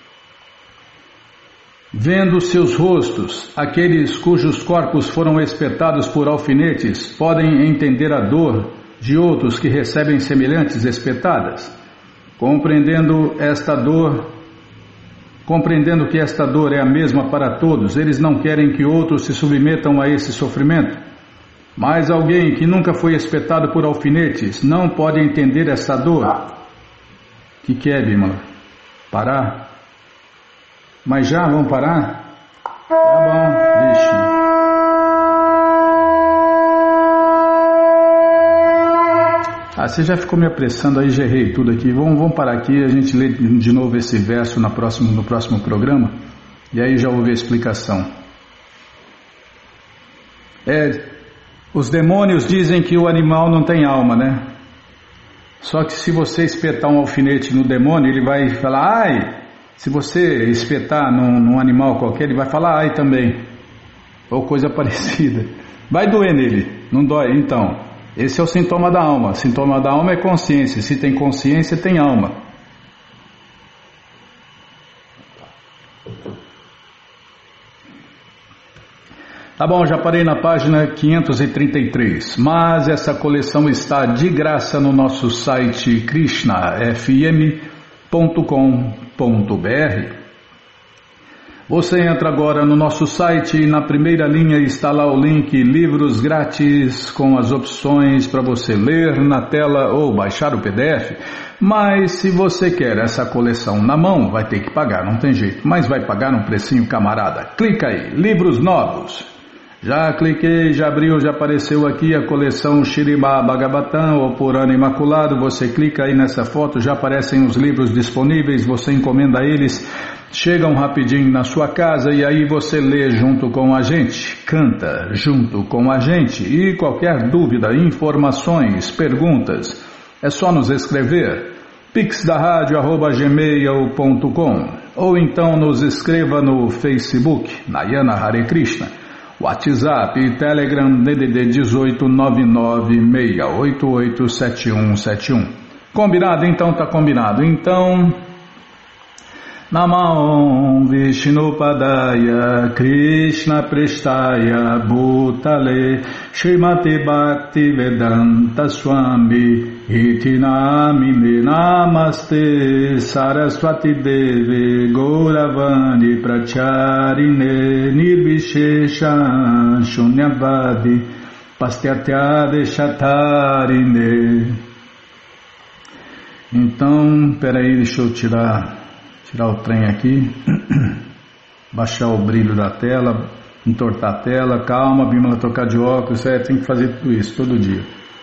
Vendo os seus rostos, aqueles cujos corpos foram espetados por alfinetes, podem entender a dor de outros que recebem semelhantes espetadas. Compreendendo esta dor, compreendendo que esta dor é a mesma para todos, eles não querem que outros se submetam a esse sofrimento. Mas alguém que nunca foi espetado por alfinetes não pode entender essa dor. O que, que é, Bima? Parar? Mas já, vamos parar? Tá bom, deixa. Ah, você já ficou me apressando aí, já errei tudo aqui. Vamos, vamos parar aqui, a gente lê de novo esse verso na próximo, no próximo programa. E aí já ouvi a explicação. É, os demônios dizem que o animal não tem alma, né? Só que se você espetar um alfinete no demônio, ele vai falar, ai... Se você espetar num, num animal qualquer, ele vai falar ai também. Ou coisa parecida. Vai doer nele, não dói? Então, esse é o sintoma da alma. Sintoma da alma é consciência. Se tem consciência, tem alma. Tá bom, já parei na página quinhentos e trinta e três. Mas essa coleção está de graça no nosso site krishna f m ponto com ponto b r. Você entra agora no nosso site e na primeira linha está lá o link Livros Grátis com as opções para você ler na tela ou baixar o P D F. Mas se você quer essa coleção na mão, vai ter que pagar, não tem jeito. Mas vai pagar um precinho, camarada. Clica aí, Livros Novos. Já cliquei, já abriu, já apareceu aqui a coleção Śrīmad Bhagavatam, ou Purana Imaculado. Você clica aí nessa foto, já aparecem os livros disponíveis, você encomenda eles, chegam rapidinho na sua casa e aí você lê junto com a gente, canta junto com a gente. E qualquer dúvida, informações, perguntas, é só nos escrever. pix da rádio arroba gmail ponto com ou então nos escreva no Facebook, Nayana Hare Krishna. WhatsApp e Telegram D D D dezoito nove nove seis oito oito sete um sete um. Combinado? Então tá combinado. Então, Namah Vishnupadaya Krishna Prestaya Bhutale Srimati Bhaktivedanta Swami Iti Namine Namaste Saraswati Deve Gauravani Pracharine Nirvishesha Shunyavadi Pastyartyade Shatarine. Então, peraí, deixa eu tirar Tirar o trem aqui, baixar o brilho da tela, entortar a tela, calma, Bímola, trocar de óculos, é, tem que fazer tudo isso, todo dia.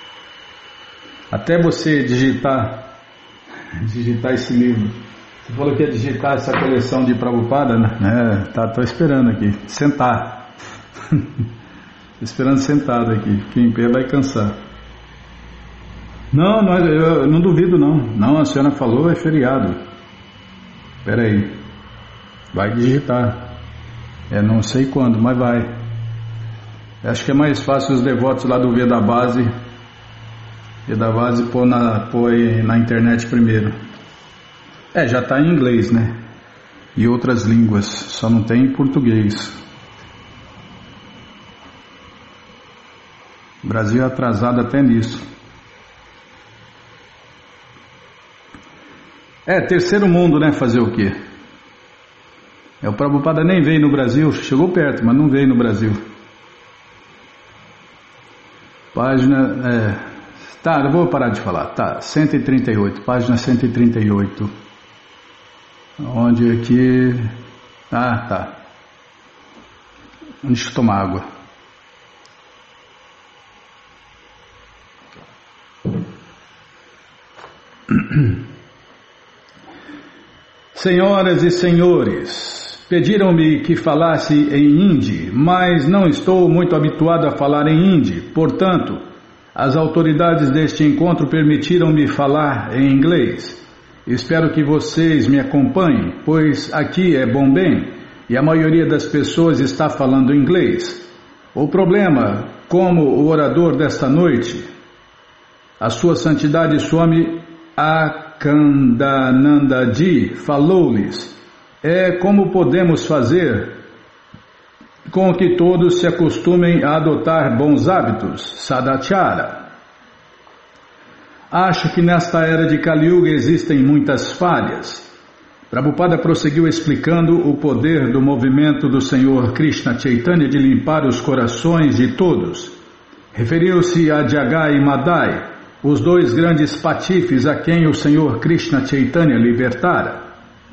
Até você digitar, digitar esse livro. Você falou que ia digitar essa coleção de Prabhupada, né? É, tá, tô esperando aqui, sentar. Tô esperando sentado aqui, quem em pé vai cansar. Não, não, eu não duvido não, não, a senhora falou, é feriado. Espera aí, vai digitar, é não sei quando, mas vai. Acho que é mais fácil os devotos lá do Veda Base, Veda Base pôr na, pôr na internet primeiro. É, já está em inglês, né? E outras línguas, só não tem em português. O Brasil é atrasado até nisso. É, terceiro mundo, né? Fazer o quê? É, o Prabhupada nem veio no Brasil, chegou perto, mas não veio no Brasil. Página, é, tá, eu vou parar de falar, tá, cento e trinta e oito, página cento e trinta e oito. Onde aqui, ah, tá. Deixa eu tomar água. Senhoras e senhores, pediram-me que falasse em hindi, mas não estou muito habituado a falar em hindi. Portanto, as autoridades deste encontro permitiram-me falar em inglês. Espero que vocês me acompanhem, pois aqui é Bombém e a maioria das pessoas está falando inglês. O problema, como o orador desta noite, a Sua Santidade Swami Akhandanandaji falou-lhes, é como podemos fazer com que todos se acostumem a adotar bons hábitos, sadachara. Acho que nesta era de Kali Yuga existem muitas falhas. Prabhupada prosseguiu explicando o poder do movimento do Senhor Krishna Chaitanya de limpar os corações de todos. Referiu-se a Jagai e Madai, os dois grandes patifes a quem o Senhor Krishna Chaitanya libertara.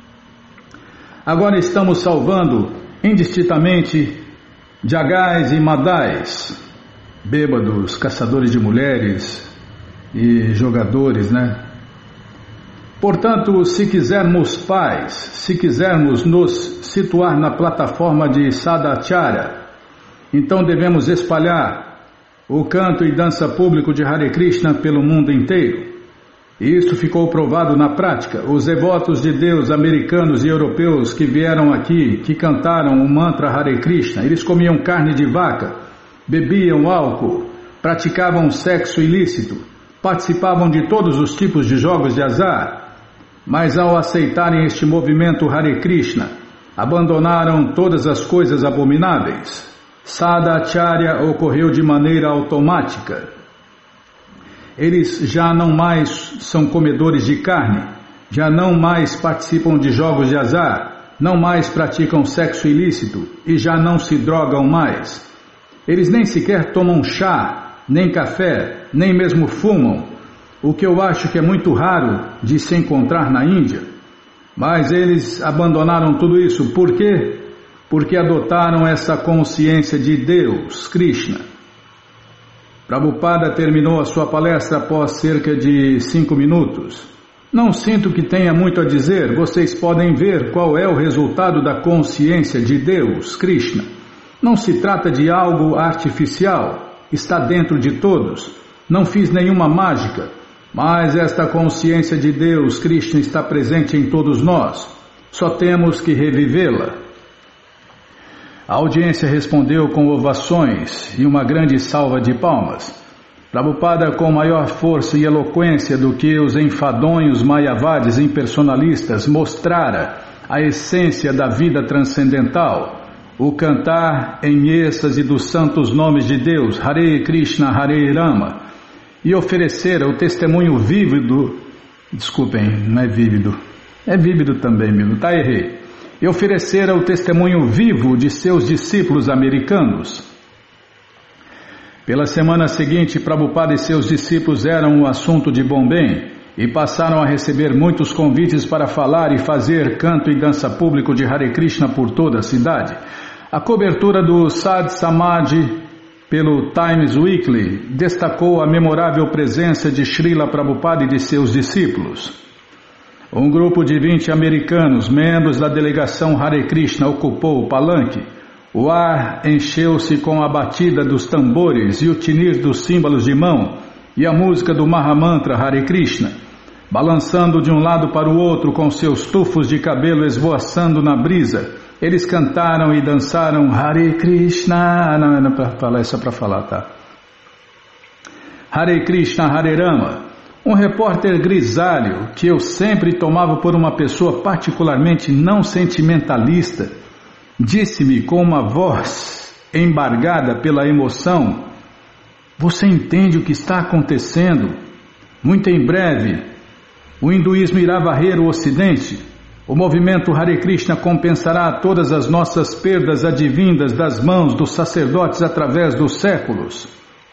Agora estamos salvando indistintamente Jagais e Madais, bêbados, caçadores de mulheres e jogadores, né? Portanto, se quisermos paz, se quisermos nos situar na plataforma de Sadachara, então devemos espalhar o canto e dança público de Hare Krishna pelo mundo inteiro. E isso ficou provado na prática. Os devotos de Deus americanos e europeus que vieram aqui, que cantaram o mantra Hare Krishna, eles comiam carne de vaca, bebiam álcool, praticavam sexo ilícito, participavam de todos os tipos de jogos de azar, mas ao aceitarem este movimento Hare Krishna, abandonaram todas as coisas abomináveis. Sadacharya ocorreu de maneira automática. Eles já não mais são comedores de carne, já não mais participam de jogos de azar, não mais praticam sexo ilícito e já não se drogam mais. Eles nem sequer tomam chá, nem café, nem mesmo fumam, o que eu acho que é muito raro de se encontrar na Índia. Mas eles abandonaram tudo isso. Por quê? Porque adotaram essa consciência de Deus, Krishna. Prabhupada terminou a sua palestra após cerca de cinco minutos. Não sinto que tenha muito a dizer, vocês podem ver qual é o resultado da consciência de Deus, Krishna. Não se trata de algo artificial, está dentro de todos. Não fiz nenhuma mágica, mas esta consciência de Deus, Krishna, está presente em todos nós. Só temos que revivê-la. A audiência respondeu com ovações e uma grande salva de palmas. Prabhupada, com maior força e eloquência do que os enfadonhos mayavadis impersonalistas, mostrara a essência da vida transcendental, o cantar em êxtase dos santos nomes de Deus, Hare Krishna, Hare Rama, e oferecera o testemunho vívido, desculpem, não é vívido, é vívido também, meu, tá, errei, e oferecera o testemunho vivo de seus discípulos americanos. Pela semana seguinte, Prabhupada e seus discípulos eram o assunto de Bombay e passaram a receber muitos convites para falar e fazer canto e dança público de Hare Krishna por toda a cidade. A cobertura do Sadh Samadhi pelo Times Weekly destacou a memorável presença de Srila Prabhupada e de seus discípulos. Um grupo de vinte americanos, membros da delegação Hare Krishna, ocupou o palanque. O ar encheu-se com a batida dos tambores e o tinir dos símbolos de mão e a música do Mahamantra Hare Krishna. Balançando de um lado para o outro com seus tufos de cabelo esvoaçando na brisa, eles cantaram e dançaram Hare Krishna, não, não é para falar, é só para falar, tá? Hare Krishna, Hare Rama. Um repórter grisalho, que eu sempre tomava por uma pessoa particularmente não sentimentalista, disse-me com uma voz embargada pela emoção: você entende o que está acontecendo? Muito em breve, o hinduísmo irá varrer o ocidente. O movimento Hare Krishna compensará todas as nossas perdas advindas das mãos dos sacerdotes através dos séculos.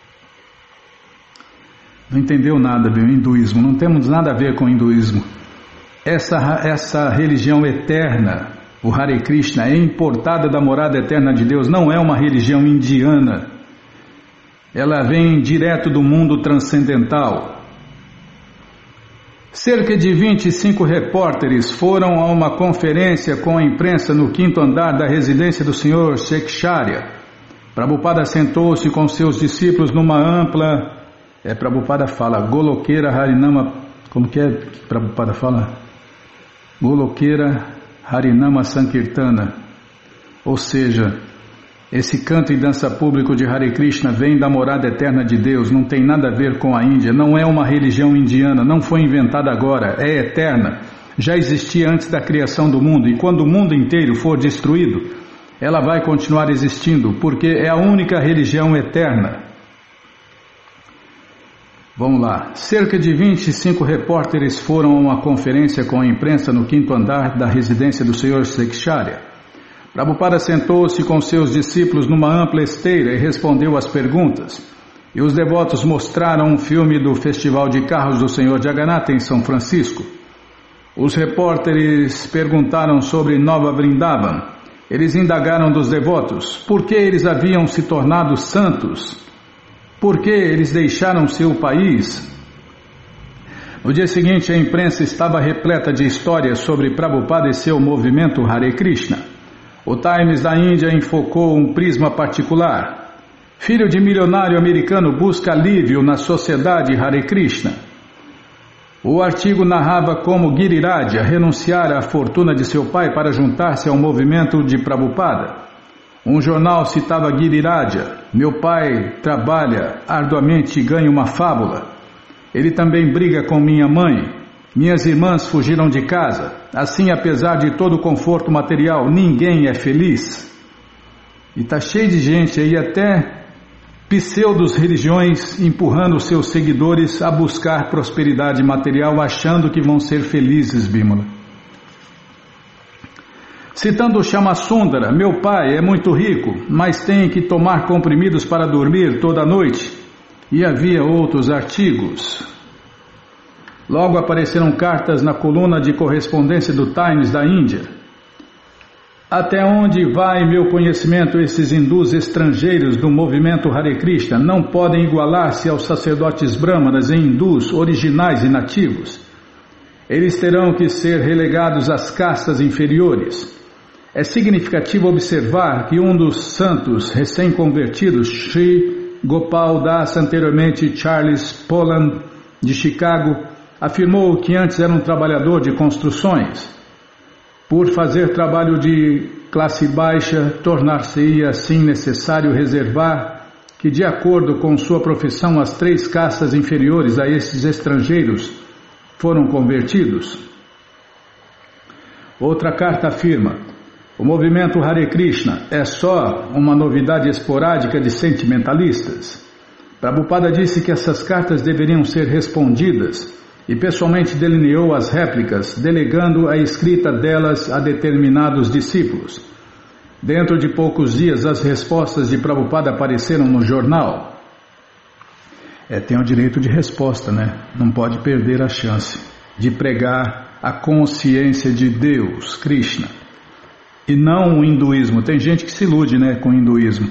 Não entendeu nada, viu? Hinduísmo, não temos nada a ver com o hinduísmo. Essa, essa religião eterna, o Hare Krishna, é importada da morada eterna de Deus, não é uma religião indiana. Ela vem direto do mundo transcendental. Cerca de vinte e cinco repórteres foram a uma conferência com a imprensa no quinto andar da residência do senhor Sheksharya. Prabhupada sentou-se com seus discípulos numa ampla... É, Prabhupada fala, Golokeira Harinama... Como que é que Prabhupada fala? Golokeira Harinama Sankirtana. Ou seja, esse canto e dança público de Hare Krishna vem da morada eterna de Deus, não tem nada a ver com a Índia, não é uma religião indiana, não foi inventada agora, é eterna, já existia antes da criação do mundo, e quando o mundo inteiro for destruído, ela vai continuar existindo, porque é a única religião eterna. Vamos lá. Cerca de vinte e cinco repórteres foram a uma conferência com a imprensa no quinto andar da residência do senhor Sekshárya. Prabhupada sentou-se com seus discípulos numa ampla esteira e respondeu às perguntas. E os devotos mostraram um filme do Festival de Carros do senhor Jagannatha em São Francisco. Os repórteres perguntaram sobre Nova Vrindavan. Eles indagaram dos devotos por que eles haviam se tornado santos. Por que eles deixaram seu país? No dia seguinte, a imprensa estava repleta de histórias sobre Prabhupada e seu movimento Hare Krishna. O Times da Índia enfocou um prisma particular. Filho de milionário americano busca alívio na sociedade Hare Krishna. O artigo narrava como Giriraja renunciara à fortuna de seu pai para juntar-se ao movimento de Prabhupada. Um jornal citava Giriraja: meu pai trabalha arduamente e ganha uma fábula. Ele também briga com minha mãe. Minhas irmãs fugiram de casa. Assim, apesar de todo o conforto material, ninguém é feliz. E está cheio de gente aí, até pseudos religiões, empurrando seus seguidores a buscar prosperidade material, achando que vão ser felizes, Bímola. Citando Shamasundara, meu pai é muito rico, mas tem que tomar comprimidos para dormir toda noite. E havia outros artigos. Logo apareceram cartas na coluna de correspondência do Times da Índia. Até onde vai meu conhecimento, esses hindus estrangeiros do movimento Hare Krishna não podem igualar-se aos sacerdotes brahmanas e hindus originais e nativos. Eles terão que ser relegados às castas inferiores. É significativo observar que um dos santos recém-convertidos, Sri Gopal Das, anteriormente Charles Poland, de Chicago, afirmou que antes era um trabalhador de construções. Por fazer trabalho de classe baixa, tornar-se-ia assim necessário reservar que, de acordo com sua profissão, as três castas inferiores a esses estrangeiros foram convertidos. Outra carta afirma: o movimento Hare Krishna é só uma novidade esporádica de sentimentalistas. Prabhupada disse que essas cartas deveriam ser respondidas e pessoalmente delineou as réplicas, delegando a escrita delas a determinados discípulos. Dentro de poucos dias, as respostas de Prabhupada apareceram no jornal. É, tem o direito de resposta, né? Não pode perder a chance de pregar a consciência de Deus, Krishna, e não o hinduísmo. Tem gente que se ilude, né, com o hinduísmo.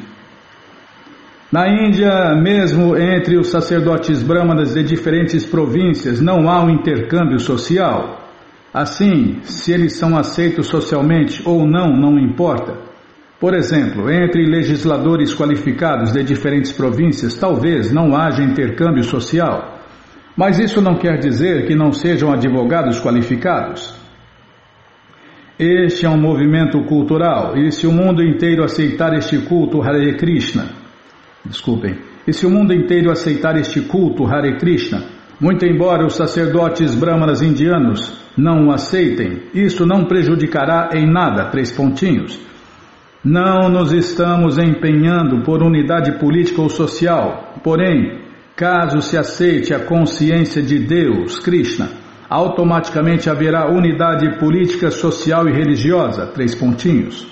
Na Índia, mesmo entre os sacerdotes brahmanas de diferentes províncias, não há um intercâmbio social. Assim, se eles são aceitos socialmente ou não, não importa. Por exemplo, entre legisladores qualificados de diferentes províncias, talvez não haja intercâmbio social. Mas isso não quer dizer que não sejam advogados qualificados. Este é um movimento cultural, e se o mundo inteiro aceitar este culto Hare Krishna, desculpem, e se o mundo inteiro aceitar este culto Hare Krishna, muito embora os sacerdotes brahmanas indianos não o aceitem, isso não prejudicará em nada, três pontinhos. Não nos estamos empenhando por unidade política ou social, porém, caso se aceite a consciência de Deus, Krishna, automaticamente haverá unidade política, social e religiosa, três pontinhos.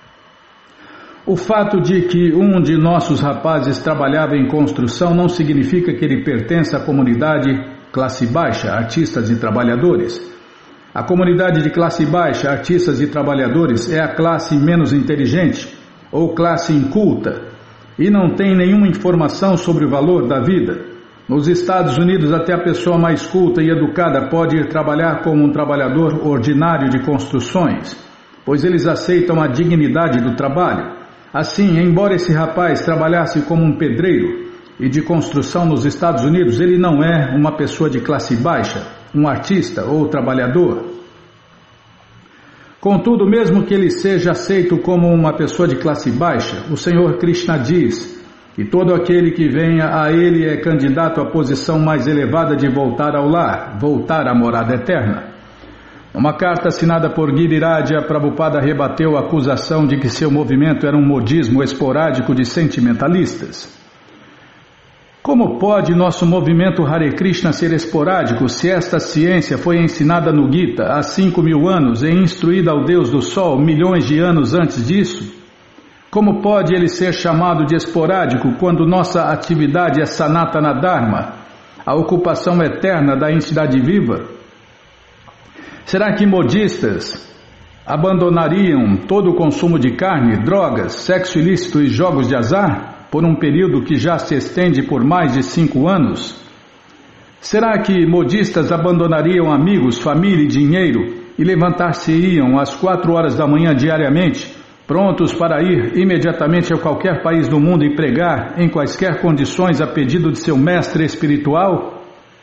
O fato de que um de nossos rapazes trabalhava em construção não significa que ele pertença à comunidade classe baixa, artistas e trabalhadores. A comunidade de classe baixa, artistas e trabalhadores, é a classe menos inteligente ou classe inculta e não tem nenhuma informação sobre o valor da vida. Nos Estados Unidos, até a pessoa mais culta e educada pode ir trabalhar como um trabalhador ordinário de construções, pois eles aceitam a dignidade do trabalho. Assim, embora esse rapaz trabalhasse como um pedreiro e de construção nos Estados Unidos, ele não é uma pessoa de classe baixa, um artista ou trabalhador. Contudo, mesmo que ele seja aceito como uma pessoa de classe baixa, o Senhor Krishna diz que todo aquele que venha a ele é candidato à posição mais elevada de voltar ao lar, voltar à morada eterna. Numa carta assinada por Giriraja, Prabhupada rebateu a acusação de que seu movimento era um modismo esporádico de sentimentalistas. Como pode nosso movimento Hare Krishna ser esporádico se esta ciência foi ensinada no Gita há cinco mil anos e instruída ao Deus do Sol milhões de anos antes disso? Como pode ele ser chamado de esporádico quando nossa atividade é Sanatana Dharma, a ocupação eterna da entidade viva? Será que modistas abandonariam todo o consumo de carne, drogas, sexo ilícito e jogos de azar por um período que já se estende por mais de cinco anos? Será que modistas abandonariam amigos, família e dinheiro e levantar-se-iam às quatro horas da manhã diariamente, prontos para ir imediatamente a qualquer país do mundo e pregar em quaisquer condições a pedido de seu mestre espiritual?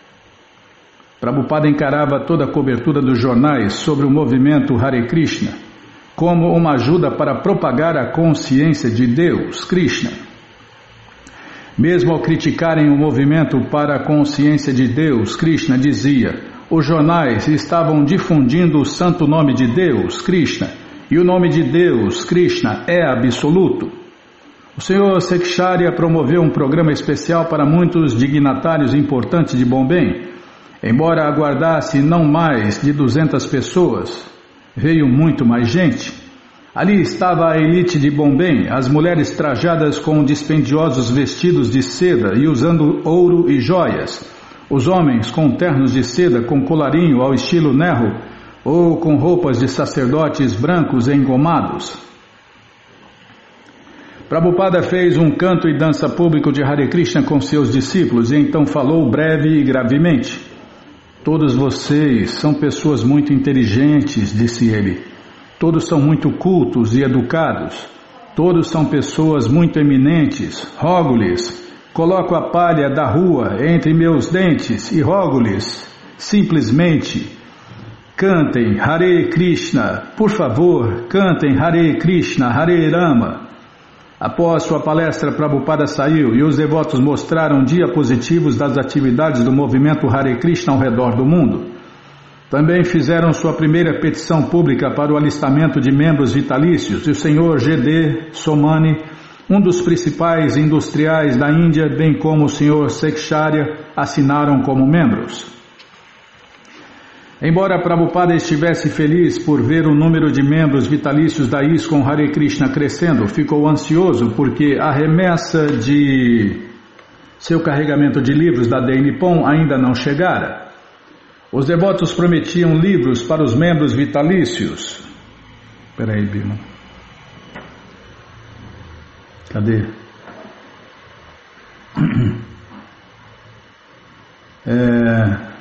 Prabhupada encarava toda a cobertura dos jornais sobre o movimento Hare Krishna como uma ajuda para propagar a consciência de Deus, Krishna. Mesmo ao criticarem o movimento para a consciência de Deus, Krishna dizia: os jornais estavam difundindo o santo nome de Deus, Krishna, e o nome de Deus, Krishna, é absoluto. O senhor Seksharya promoveu um programa especial para muitos dignatários importantes de Bombay. Embora aguardasse não mais de duzentas pessoas, veio muito mais gente. Ali estava a elite de Bombay, as mulheres trajadas com dispendiosos vestidos de seda e usando ouro e joias, os homens com ternos de seda com colarinho ao estilo Nehru ou com roupas de sacerdotes brancos engomados. Prabhupada fez um canto e dança público de Hare Krishna com seus discípulos e então falou breve e gravemente: todos vocês são pessoas muito inteligentes, disse ele. Todos são muito cultos e educados. Todos são pessoas muito eminentes. Rogo-lhes, coloco a palha da rua entre meus dentes e rogo-lhes, simplesmente, cantem Hare Krishna, por favor, cantem Hare Krishna, Hare Rama. Após sua palestra, Prabhupada saiu e os devotos mostraram diapositivos das atividades do movimento Hare Krishna ao redor do mundo. Também fizeram sua primeira petição pública para o alistamento de membros vitalícios e o senhor G D Somani, um dos principais industriais da Índia, bem como o senhor Seksharya, assinaram como membros. Embora Prabhupada estivesse feliz por ver o número de membros vitalícios da ISKCON Hare Krishna crescendo, ficou ansioso porque a remessa de seu carregamento de livros da Dei Nippon ainda não chegara. Os devotos prometiam livros para os membros vitalícios. Espera aí, Bima. Cadê? É...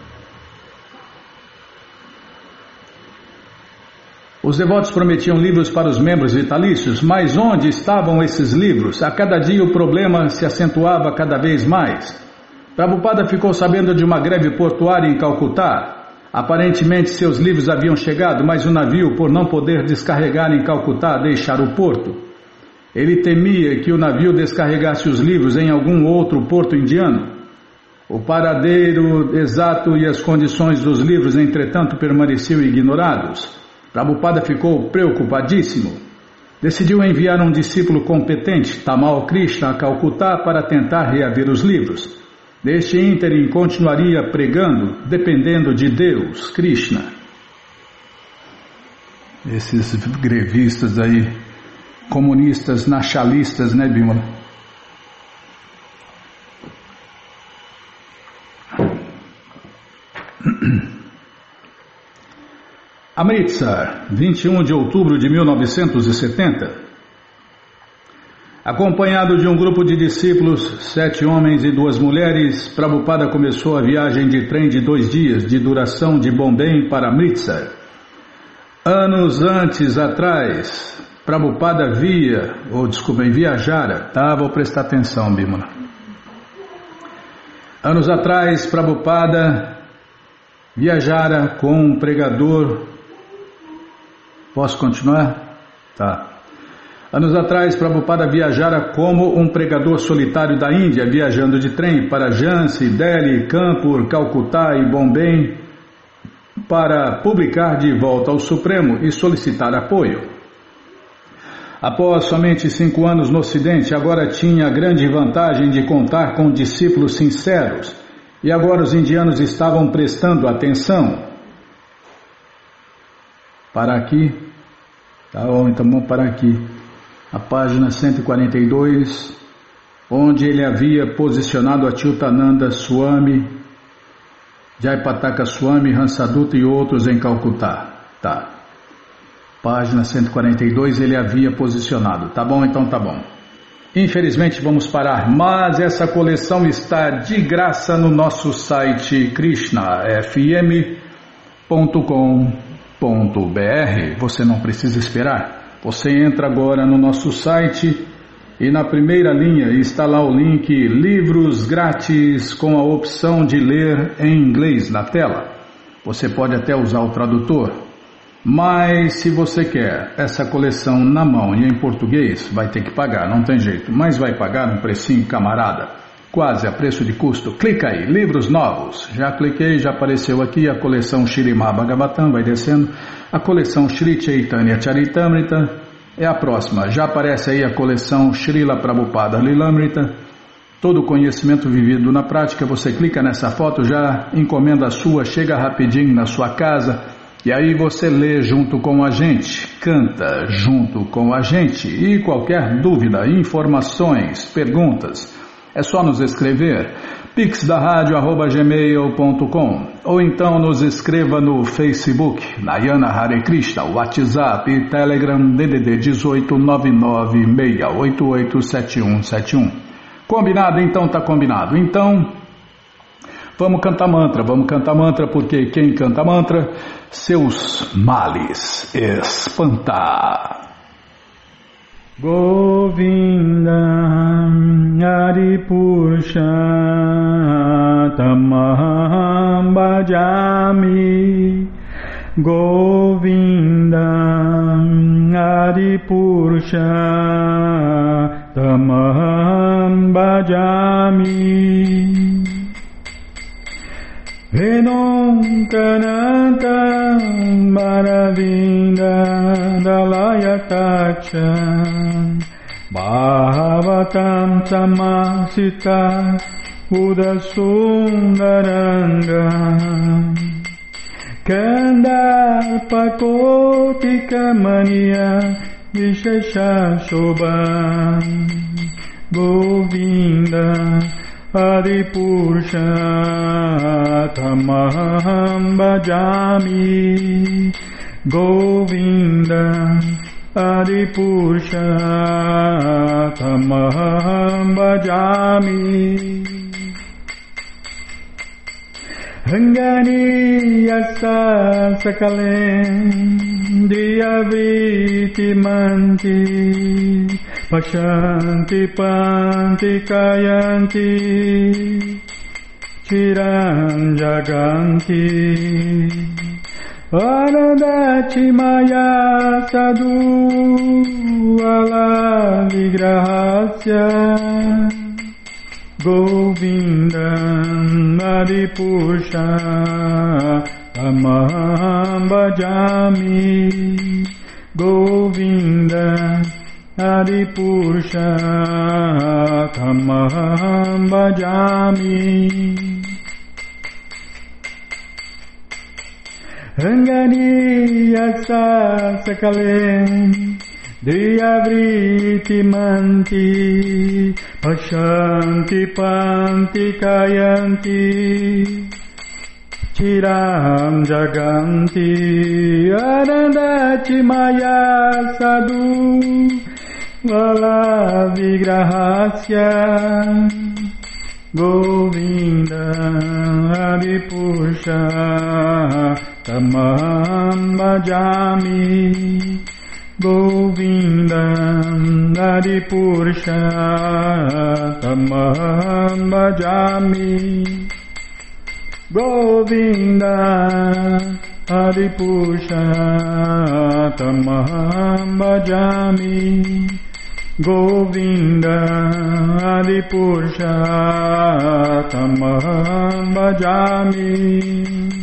Os devotos prometiam livros para os membros vitalícios, mas onde estavam esses livros? A cada dia o problema se acentuava cada vez mais. Prabhupada ficou sabendo de uma greve portuária em Calcutá. Aparentemente seus livros haviam chegado, mas o navio, por não poder descarregar em Calcutá, deixara o porto. Ele temia que o navio descarregasse os livros em algum outro porto indiano. O paradeiro exato e as condições dos livros, entretanto, permaneciam ignorados. Prabhupada ficou preocupadíssimo. Decidiu enviar um discípulo competente, Tamal Krishna, a Calcutá para tentar reaver os livros. Neste ínterim continuaria pregando, dependendo de Deus, Krishna. Esses grevistas aí, comunistas, nacionalistas, né, Bimala? Amritsar, vinte e um de outubro de mil novecentos e setenta. Acompanhado de um grupo de discípulos, sete homens e duas mulheres, Prabhupada começou a viagem de trem de dois dias de duração de Bombay para Amritsar. Anos antes atrás, Prabhupada via, ou desculpem, viajara, tá? Vou prestar atenção, Bimala. Anos atrás, Prabhupada viajara com um pregador Posso continuar? Tá. Anos atrás, Prabhupada viajara como um pregador solitário da Índia, viajando de trem para Jhansi, Delhi, Kanpur, Calcutá e Bombay, para publicar de volta ao Supremo e solicitar apoio. Após somente cinco anos no Ocidente, agora tinha a grande vantagem de contar com discípulos sinceros, e agora os indianos estavam prestando atenção. Para aqui, tá bom, então vamos parar aqui. A página cento e quarenta e dois, onde ele havia posicionado Achyutananda Swami, Jayapataka Swami, Hansadutta e outros em Calcutá. Tá. Página cento e quarenta e dois, ele havia posicionado. Tá bom, então tá bom. Infelizmente vamos parar, mas essa coleção está de graça no nosso site krishna f m ponto com ponto b r. Você não precisa esperar. Você entra agora no nosso site e na primeira linha está lá o link Livros Grátis com a opção de ler em inglês na tela. Você pode até usar o tradutor, mas se você quer essa coleção na mão e em português, vai ter que pagar, não tem jeito, mas vai pagar um precinho camarada, quase a preço de custo. Clica aí, livros novos. Já cliquei, já apareceu aqui a coleção Śrīmad Bhagavatam, vai descendo. A coleção Shri Chaitanya Charitamrita é a próxima. Já aparece aí a coleção Srila Prabhupada Lilamrita. Todo o conhecimento vivido na prática. Você clica nessa foto, já encomenda a sua, chega rapidinho na sua casa. E aí você lê junto com a gente, canta junto com a gente. E qualquer dúvida, informações, perguntas, é só nos escrever, pix da rádio arroba gmail ponto com, ou então nos escreva no Facebook, Nayana Hare Krishna, WhatsApp e Telegram D D D dezoito nove nove seis oito oito sete um sete um. Combinado? Então tá combinado. Então, vamos cantar mantra, vamos cantar mantra, porque quem canta mantra, seus males espanta. Govinda Adipurusha Tamaham Bhajami. Govinda Adipurusha Tamaham Bhajami. Venom Kananta Maravinda Dalayatacha Bhavatam Samasita Udasundaranga Kandarpakotika Mania Vishesha Shobha. Govinda Adipurusha Tamaham Bhajami. Govinda Adipurusha Tamaham Bhajami. Hangani Yasa Sakalen Diyavriti Manti Pashanti Panti Kayanti Chiram Jaganti Anandachi Maya Sadhu Ala Vigrahasya. Govinda Adipurusha Tamaham Bhajami. Govinda Adipurusha Tamaham Bhajami. Rangani Yasa Sakalen Diyavriti Manti Pashanti Panti Kayanti Chiram Jaganti Anandachi Maya Sadhu Vala Vigrahasya. Govinda Adipurusha Tamaham Bhajami. Govinda Adipurusha Tamaham Bhajami. Govinda Adipurushattamaham bhajami Govinda Adipurushattamaham bhajami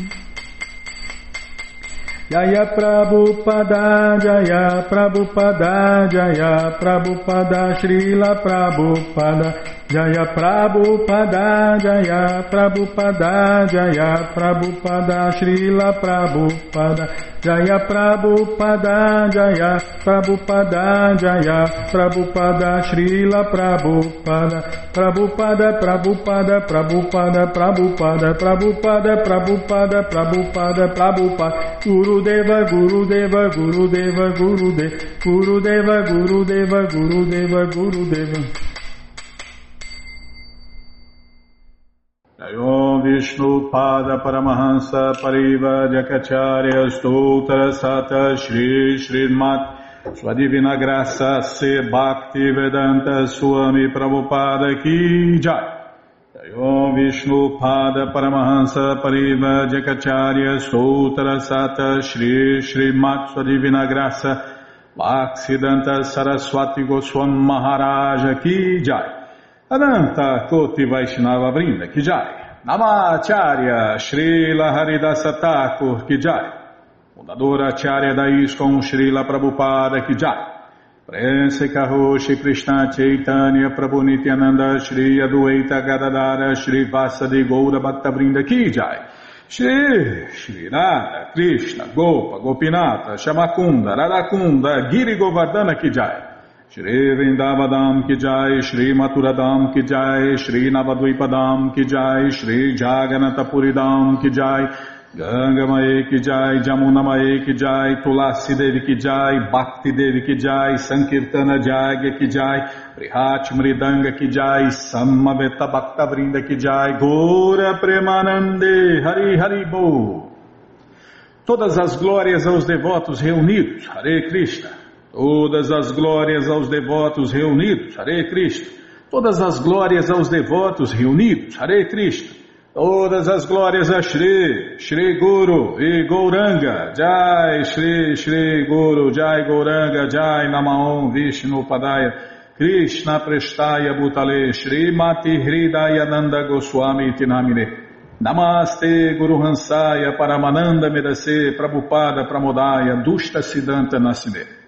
Jaya Prabhupada, Jaya Prabhupada, Jaya Prabhupada, Srila Prabhupada, Jaya Prabhupada, Jaya Prabhupada, Jaya Prabhupada, Srila Prabhupada, Jaya Prabhupada, Jaya Prabhupada, Jaya Prabhupada, Srila Prabhupada, Prabhupada, Prabhupada, Prabhupada, Prabhupada, Prabhupada, Prabhupada, Prabhupada, Prabhupada, Gurudeva, Gurudeva, Gurudeva, Gurudeva, Gurudeva, Gurudeva, Gurudeva, Gurudeva. Om Vishnu Pada Paramahansa Pariva Jakacharya Stoutra Sata Shri Srimat Sua Divina Graça Se Bhakti Vedanta Swami Prabhupada Ki Jai. Om Vishnu Pada Paramahansa Pariva Jakacharya Stoutra Sata Shri Srimat Sua Divina Graça Bhaktivedanta Saraswati Goswami Maharaja Ki Jai. Ananta Koti Vaishnava Vrinda Ki Jai. Namacharya Srila Haridasa Thakur Ki Jai. Fundadora Acharya da ISKCON Srila Prabhupada Ki Jai. Prense Karoshi Krishna Chaitanya Prabhu Nityananda Shri Adueta Gadadara Shri Vasadi Goura Bhakta Vrinda Ki Jai. Shri Shri Radha Krishna Gopa Gopinata Shamakunda Radakunda Giri Govardhana Ki Jai. Shri Vrindavadam Ki Jai, Shri Maturadam Ki Jai, Shri Navadvipadam Ki Jai, Shri Jaganatapuridam Ki Jai, Ganga Mae Ki Jai, Jamuna Mae Ki Jai, Tulasi Devi Ki Jai, Bhakti Devi Ki Jai, Sankirtana Jagya Ki Jai, Prihat Mridanga Ki Jai, Samaveta Bhakta Vrinda Ki Jai, Gora Premanande, Hari Hari Bo. Todas as glórias aos devotos reunidos, Hare Krishna. Todas as glórias aos devotos reunidos, Hare Krishna. Todas as glórias aos devotos reunidos, Hare Krishna. Todas as glórias a Shri, Shri Guru e Gauranga, Jai Shri, Shri Guru, Jai Gauranga, Jai Namaon Vishnu Padaya, Krishna Prestaya Bhutale, Shri Mati Hridaya Nanda Goswami Tinamine. Namaste Guru Hansaya Paramananda Medase Prabhupada Pramodaya Dushta Siddhanta Nasine.